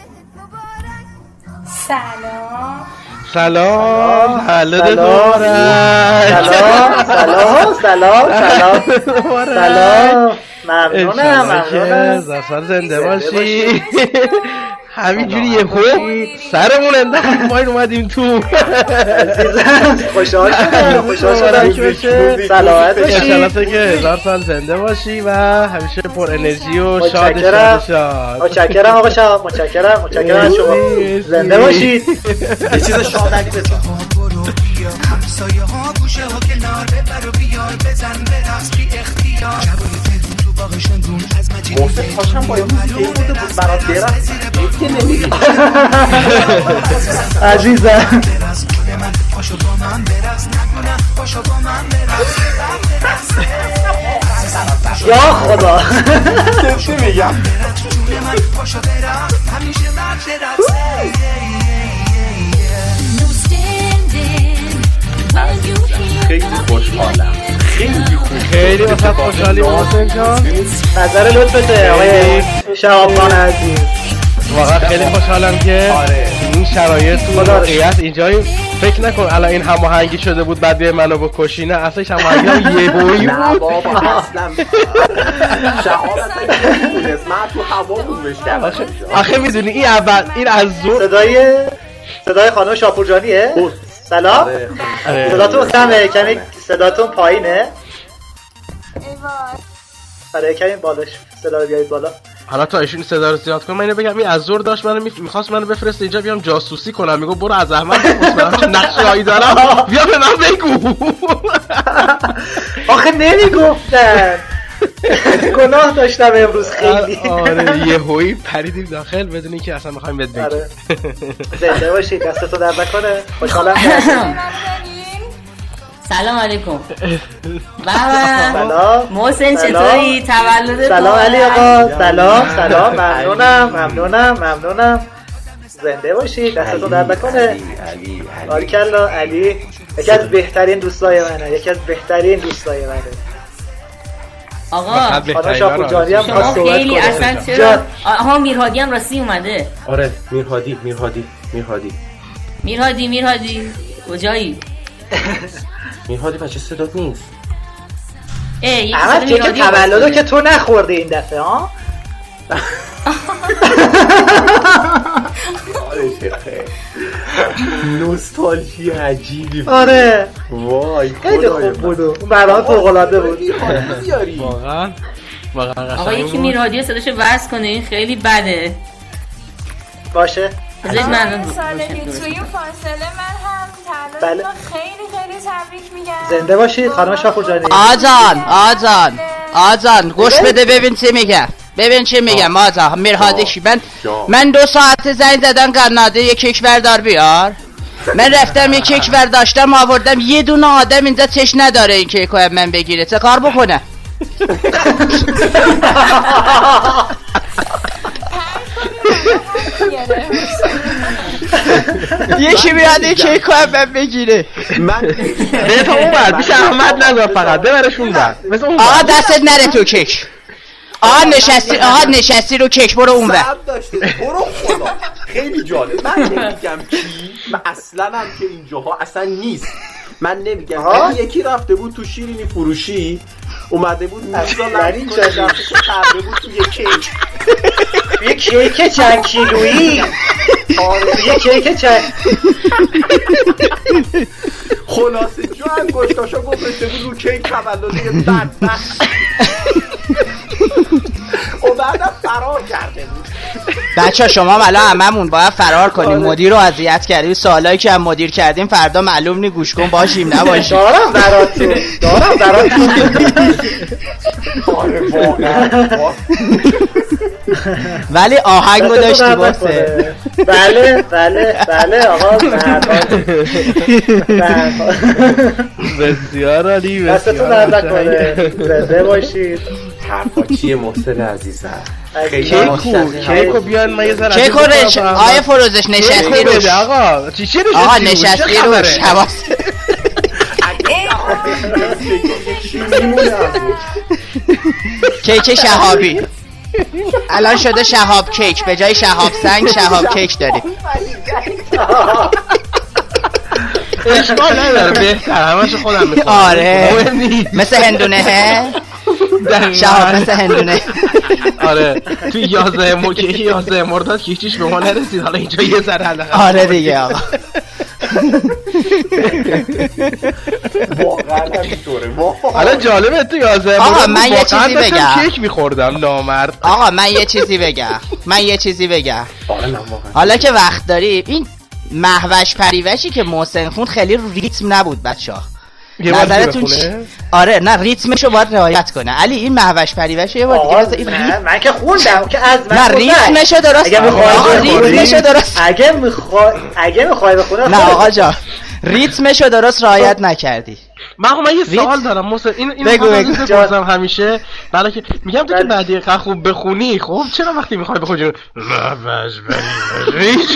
سلام سلام حالت مبارک. سلام سلام سلام سلام سلام ممنونم ممنونم. زفر زنده باشی. همینجوری یه خوب سرمون انداختیم ما اومدیم تو. خوشحال شدم خوشحال شدم. سلامت باشی. انشالله که هزار سال زنده باشی و همیشه پر انرژی و شاد شاد شاد. متشکرم آقا شاه. متشکرم متشکرم از شما. زنده باشید. یه چیز شادی بزن. همسایه ها گوشه ها کنار ببر و بیار بزن برقص بی اختیار. محسن پاشم با یه موسیقی بوده بود برات برقص که نمیگی عزیزم. یا خدا چی میگم خیلی خوشحالم خیلی خوب خیلی واسه خوشحالی محسن جان. نظر لطفته آقای شهاب خان عزیز. واقعا خیلی خوشحالم که این شرایط تو واقعیت اینجایی. فکر نکن الان این هماهنگی شده بود بعد به منو بکشی. نه اصلا هماهنگی هم یهویی بود. نه بابا اصلا شهاب اصلا نمیدونست من تو هوا بودمش کردم. آخه میدونی این اول این از زور صدای صدای خانم شاپورجانیه. سلام. صداتون کمه کمی صداتون پایینه. برای کمی بالاش صدا رو بیارید بالا. حالا تا ایشون صدا رو زیاد کنم من اینو بگم این از زور داشت منو میخواست منو بفرسته اینجا بیام جاسوسی کنم. میگه برو از احمد بپرس چه نقشه‌ای دارم بیا به من بگو. آخه نمیگفتن. گناه داشتم امروز خیلی. آره یهویی پریدیم داخل بدون اینکه اصلا می‌خوایم بهت بگیم. آره زنده باشید دستتو درد نکنه. خوشحالم. سلام علیکم. بابا سلام محسن چطوری؟ تولدت سلام علی آقا. سلام سلام ممنونم ممنونم ممنونم. زنده باشید دستتون درد نکنه. علی بارکالله. علی یکی از بهترین دوستای منه. یکی از بهترین دوستای منه. آقا خانم شاپورجانی هم شما خیلی اصلا چرا آها میرهادی هم راستی اومده. آره میرهادی میرهادی میرهادی میرهادی میرهادی کجایی؟ میرهادی بچه صدات نیست. احمد که تولدو که تو نخوردی این دفعه ها. آره شیخه نوستالژی عجیبی. آره وای خیلی خوب بود. برنامه فوق‌العاده بود. واقعا واقعا آقا یکی میرهادی صداشو وصل کنه این خیلی بده. باشه بذارید من سالگی توی این فاصله من هم تولدتون خیلی خیلی تبریک میگم. زنده باشید خانم شاپورجانی. آجان آجان آجان گوش بده ببین چی میگم. ببین چی میگم آجان میرهادی من من دو ساعت زنگ زدم گرناده یک کیک بردار بیار. من رفتم یک کیک برداشتم آوردم یه دونه آدم اینجا چش نداره این کیکو من بگیره. چه کار بکنه؟ یکی بیاد این کیکو من بگیره. من به تو اومد میشه احمد نذار فقط ببرشون بر. آقا دستت نره تو کیک. آقا نشستی آقا نشستی رو کیک برو اون بر. برو خدا خیلی جالب. من نمیگم کی من اصلا هم که اینجاها اصلا نیست. من نمیگم ولی یکی رفته بود تو شیرینی فروشی اومده بود اصلا لرین چشم خرده بود تو یه کیک. یه کیک چند کیلویی. آره یه کیک چند خلاصه جو انگشتاشو گذاشته بود رو کیک تولد یه بدبخت. و بعدم فرار کرده بود. بچه شما الان هممون باید فرار کنیم. مدیر رو اذیت کردیم. سوالایی که هم مدیر کردیم فردا معلوم نی گوش کن باشیم نباشیم. دارم براتون دارم براتون. آره واقعا ولی آهنگو داشتی واسه. بله بله بله آقا بسیار عالی. دستتون درد نکنه. زنده باشید. حرفا چیه محسن عزیزم؟ کیکو کیکو بیان ما یه ذره کیکو رش آیه فروزش نشستی روش آقا چی چی نشستی آقا نشستی روش حواس کیک شهابی الان شده شهاب کیک به جای شهاب سنگ شهاب کیک داری اشکال نداره بهتر همش خودم میخوام آره مثل هندونه شهاب مثل هندونه آره تو یازده موکه یازده مرداد کیچیش به ما نرسید حالا اینجا یه ذره حداقل آره دیگه آقا واقعا همینطوره حالا جالبه تو یازده آقا من یه چیزی بگم کیک میخوردم نامرد آقا من یه چیزی بگم من یه چیزی بگم حالا که وقت داری این محوش پریوشی که محسن خوند خیلی ریتم نبود بچه‌ها نظرتون چی؟ آره نه ریتمشو باید رعایت کنه علی این محوش پریوش یه بار دیگه بذار این ریتم من که خوندم که از من نه ریتمشو درست اگه میخوای ریتمشو درست اگه میخوای اگه میخوای بخونم نه آقا جان ریتمشو درست رعایت نکردی من من یه سوال دارم محسن این اینو بگم همیشه برای که میگم تو که بعدی قضیه خوب بخونی خب چرا وقتی میخوای بخونی محوش پریوش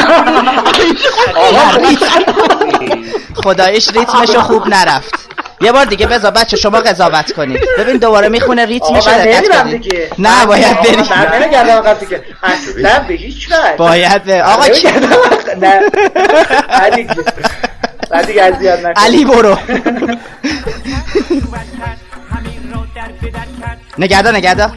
خدایش ریتمشو خوب نرفت یه بار دیگه بذار بچه شما قضاوت کنید ببین دوباره میخونه ریتمشو دقت کنید نه باید بریم من نمیگردم وقتی که اصلا به هیچ وجه باید به آقا کی نه علی بعد دیگه اذیت نکن علی برو نگهدا نگهدا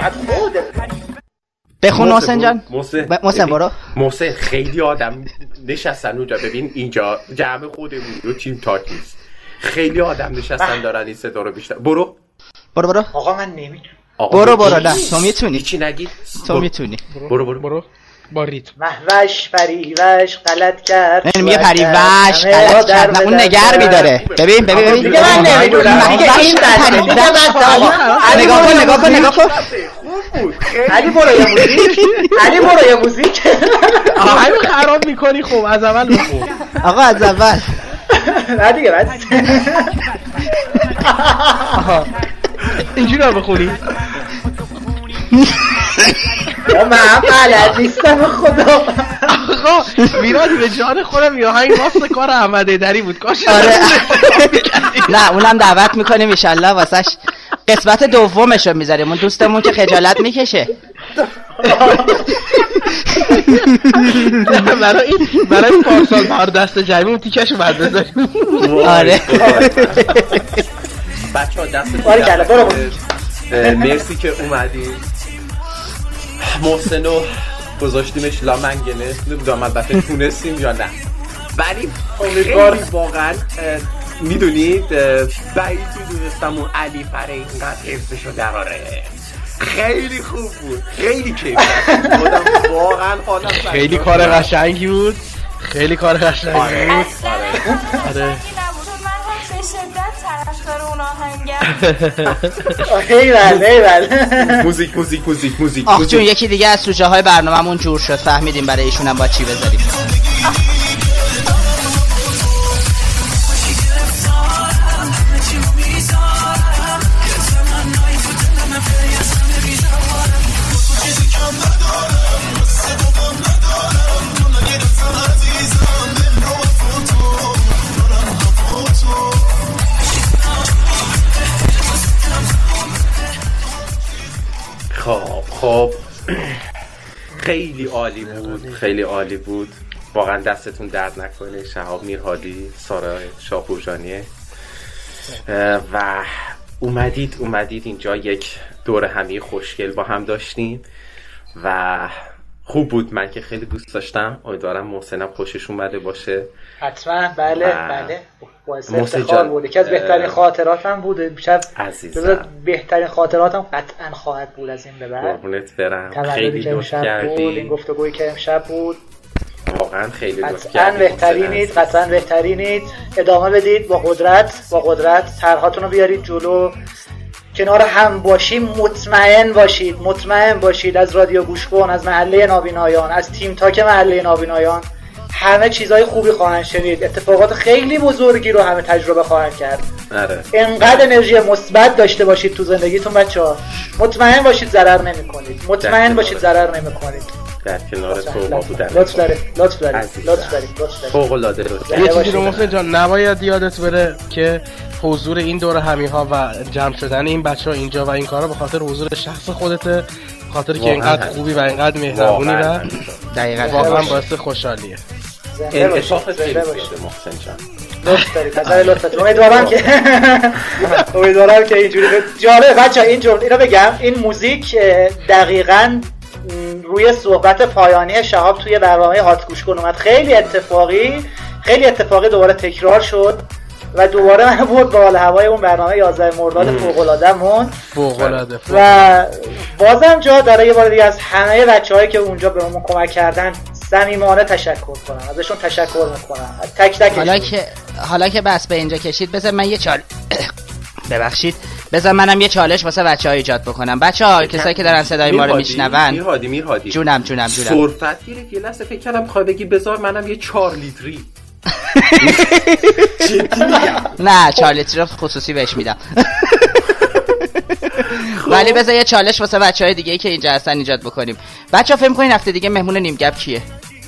بخون محسن جان محسن برو محسن خیلی آدم نشستن اونجا ببین اینجا جمع خودمون و تیم تاک نیست خیلی آدم نشستن دارن این صدا رو بیشتر برو برو برو آقا من نمیتونم برو برو نه تو میتونی چی نگی تو میتونی برو برو برو با ریتم محوش پریوش غلط کرد نه میگه پریوش غلط کرد نه اون نگر میداره ببین ببین ببین دیگه من نمیدونم دیگه این پریوش نگاه کن نگاه کن نگاه کن علی برو یه موزیک علی برو یه موزیک آقا همین خراب میکنی خب از اول بخون آقا از اول نه دیگه بعد اینجوری رو بخونی یا من بلد نیستم خدا آقا میرادی به جان خودم یا هنگ واسه کار احمد دری بود کاش آره نه اونم دعوت میکنیم انشالله واسش قسمت دومشو میذاریم اون دوستمون که خجالت میکشه برای این برای پارسال بار دست جمعی اون تیکشو بعد بذاریم آره بچه ها دست باری کلا برو مرسی که اومدیم محسنو گذاشتیمش لامنگنه نمیدونم البته تونستیم یا نه ولی امیدوار واقعا میدونید بعید میدونستم اون علی فره اینقدر حفظشو دراره خیلی خوب بود خیلی کیف بودم واقعا حالم خیلی کار قشنگی بود خیلی کار قشنگی بود آره آره ایول ایول موزیک موزیک موزیک موزیک آخ جون یکی دیگه از سوژه های برنامه‌مون جور شد فهمیدیم برای ایشون هم با چی بذاریم خب خب خیلی عالی بود خیلی عالی بود واقعا دستتون درد نکنه شهاب میرهادی سارا شاپورجانیه و اومدید اومدید اینجا یک دور همی خوشگل با هم داشتیم و خوب بود من که خیلی دوست داشتم امیدوارم محسنم خوشش اومده باشه حتما بله بله باعث افتخار بود یکی از بهترین خاطراتم بود شب عزیزم بهترین خاطراتم قطعا خواهد بود از این به بعد قربونت برم خیلی لطف کردی این گفتگویی که امشب بود واقعا خیلی لطف کردید قطعا بهترینید قطعا بهترینید ادامه بدید با قدرت با قدرت طرحاتون رو بیارید جلو کنار هم باشیم مطمئن باشید مطمئن باشید از رادیو گوش کن از محله نابینایان از تیم تاک محله نابینایان همه چیزای خوبی خواهند شنید، اتفاقات خیلی بزرگی رو همه تجربه خواهند کرد. آره. انقدر انرژی مثبت داشته باشید تو زندگیتون بچه‌ها. مطمئن باشید ضرر نمی‌کنید. مطمئن باشید ضرر نمی‌کنید. در کنار تو با بودن. لطف داره. لطف داره. لطف داره. لطف داره. فوق‌العاده لطف. یه چیزی رو محسن جان نباید یادت بره که حضور این دور همی‌ها و جمع شدن این بچه‌ها اینجا و این کارا به خاطر حضور شخص خودته، خاطر که اینقدر خوبی و اینقدر مهربونی و دقیقاً واقعا باعث خشحالیه. انکشاف خیلی زیاده محسن جان. لطف دارید. نظر لطفتون. امیدوارم که امیدوارم که اینجوری جالب بچه‌ها اینجوری اینو بگم. این موزیک دقیقاً روی صحبت پایانی شهاب توی برنامه هات گوش کن اومد. خیلی اتفاقی خیلی اتفاقی دوباره تکرار شد و دوباره من بود با حال هوای اون برنامه یازده مرداد فوق‌العاده‌مون فوق‌العاده و بازم جا داره یه بار دیگه از همه بچه‌هایی که اونجا بهمون کمک کردن صمیمانه تشکر کنم. ازشون تشکر میکنم تک تک. حالا که حالا که بس به اینجا کشید بذار من یه چال ببخشید بذار منم یه چالش واسه بچه‌ها ایجاد بکنم. بچه‌ها کسایی که دارن صدای ما رو میشنون میرهادی میرهادی جونم جونم جونم سرفت گیره یه لحظه فکر کردم بخوای بگی بذار منم یه چهار لیتری. نه چهار لیتری رو خصوصی بهش میدم. ولی بذار یه چالش واسه بچهای دیگه ای که اینجا هستن ایجاد بکنیم. بچه‌ها فکر می‌کنین هفته دیگه مهمون نیم گپ کیه؟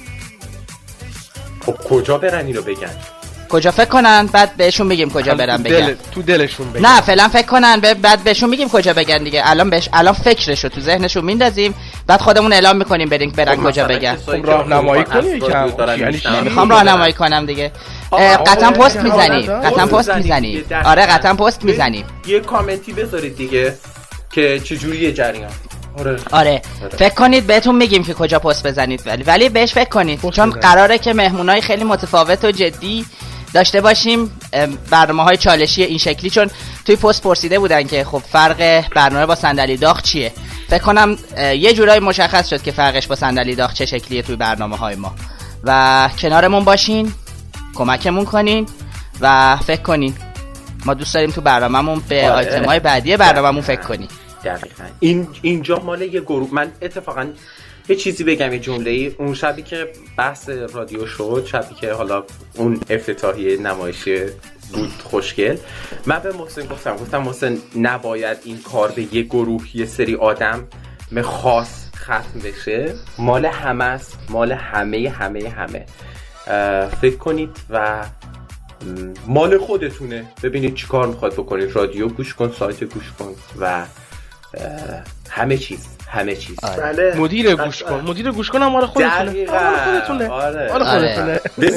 خب کجا برن اینو بگن؟ کجا فکر کنن بعد بهشون میگیم کجا برن بگن. دل... تو دلشون بگن. نه فعلا فکر کنن بعد بهشون میگیم کجا بگن دیگه. الان بهش الان فکرشو تو ذهنشون میندازیم بعد خودمون اعلام میکنیم برین برن کجا بگن. خب راهنمایی کنی یکم. نمیخوام راهنمایی کنم دیگه. قطعا پست میزنیم. قطعا پست میزنیم. آره قطعا پست میزنیم. یه کامنتی بذارید دیگه که چجوریه جریان. آره. آره فکر کنید بهتون میگیم که کجا پست بزنید ولی ولی بهش فکر کنید چون قراره که مهمونای خیلی متفاوت و جدی داشته باشیم. برنامه‌های چالشی این شکلی چون توی پست پرسیده بودن که خب فرق برنامه با صندلی داغ چیه. فکر کنم یه جورایی مشخص شد که فرقش با صندلی داغ چه شکلیه توی برنامه‌های ما و کنارمون باشین، کمکمون کنین و فکر کنین. ما دوست داریم تو برنامه‌مون به آره. آیتم‌های بعدی برنامه‌مون فکر کنین. دقیقاً. این اینجا مال یه گروه. من اتفاقاً یه چیزی بگم، یه جمله‌ای. اون شبی که بحث رادیو شد، شبی که حالا اون افتتاحیه نمایشی بود خوشگل، من به محسن گفتم گفتم محسن نباید این کار به یه گروه یه سری آدم خاص ختم بشه. مال همه است، مال همه همه همه. فکر کنید و مال خودتونه. ببینید چی کار میخواد بکنید. رادیو گوش کن، سایت گوش کن و همه چیز همه چیز. بله. مدیر گوش کن، مدیر گوش کن هم مال خودتونه. دقیقاً. مال خودتونه. آره. مال خودتونه.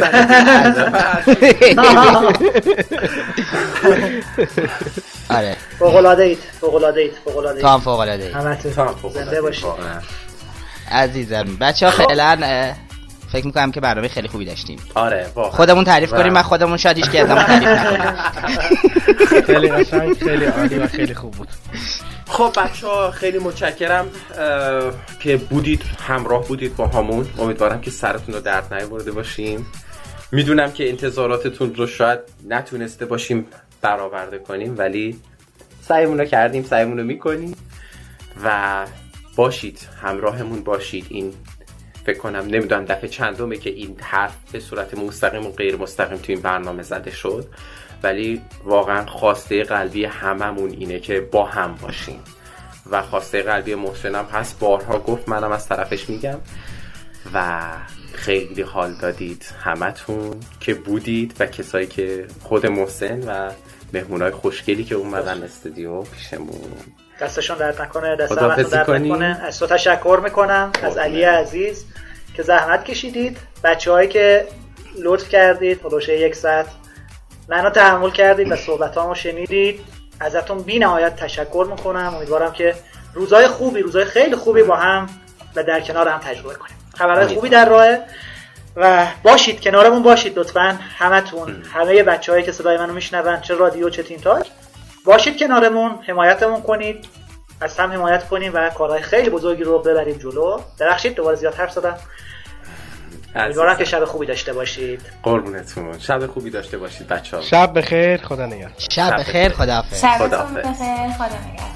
آره. فوق‌العاده اید، فوق‌العاده اید، فوق‌العاده اید. تو هم فوق‌العاده اید. همتون زنده باشید. عزیزم بچه‌ها فعلا فکر میکنم که برنامه خیلی خوبی داشتیم. آره واقعا. خودمون تعریف کنیم و خودمون شادیش که ازمون تعریف نکنیم. خیلی قشنگ، خیلی عالی و خیلی خوب بود. خب بچه‌ها خیلی متشکرم که بودید، همراه بودید با همون. امیدوارم که سرتون رو درد نیاورده باشیم. میدونم که انتظاراتتون رو شاید نتونسته باشیم برآورده کنیم ولی سعیمون رو کردیم، سعیمون رو میکنیم و باشید، همراهمون باشید. این فکر کنم نمیدونم دفعه چندمه که این حرف به صورت مستقیم و غیر مستقیم تو این برنامه زده شد ولی واقعا خواسته قلبی هممون اینه که با هم باشیم و خواسته قلبی محسنم هست، بارها گفت، منم از طرفش میگم و خیلی حال دادید همتون که بودید و کسایی که خود محسن و مهمونای خوشگلی که اومدن استودیو پیشمون. دستشون درد نکنه، دست همتون درد نکنه. از تو تشکر میکنم، از علی عزیز که زحمت کشیدید، بچه هایی که لطف کردید حدوشه یک ساعت منو تحمل کردید و صحبت هامو شنیدید. ازتون بی نهایت تشکر میکنم. امیدوارم که روزهای خوبی، روزهای خیلی خوبی با هم و در کنار هم تجربه کنیم. خبرهای خوبی در راهه و باشید، کنارمون باشید لطفاً همتون، همه بچه‌هایی که صدای منو میشنون، چه رادیو چه تیم تاک، باشید کنارمون، حمایتمون کنید، از هم حمایت کنیم و کارهای خیلی بزرگی رو ببریم جلو. درخشید دوباره زیاد حرف زدم. امیدوارم که شب خوبی داشته باشید. قربونتون. شب خوبی داشته باشید بچه‌ها. شب بخیر، خدا نگهدار. شب بخیر، خداحافظ. شبتون بخیر، خدا نگهدار.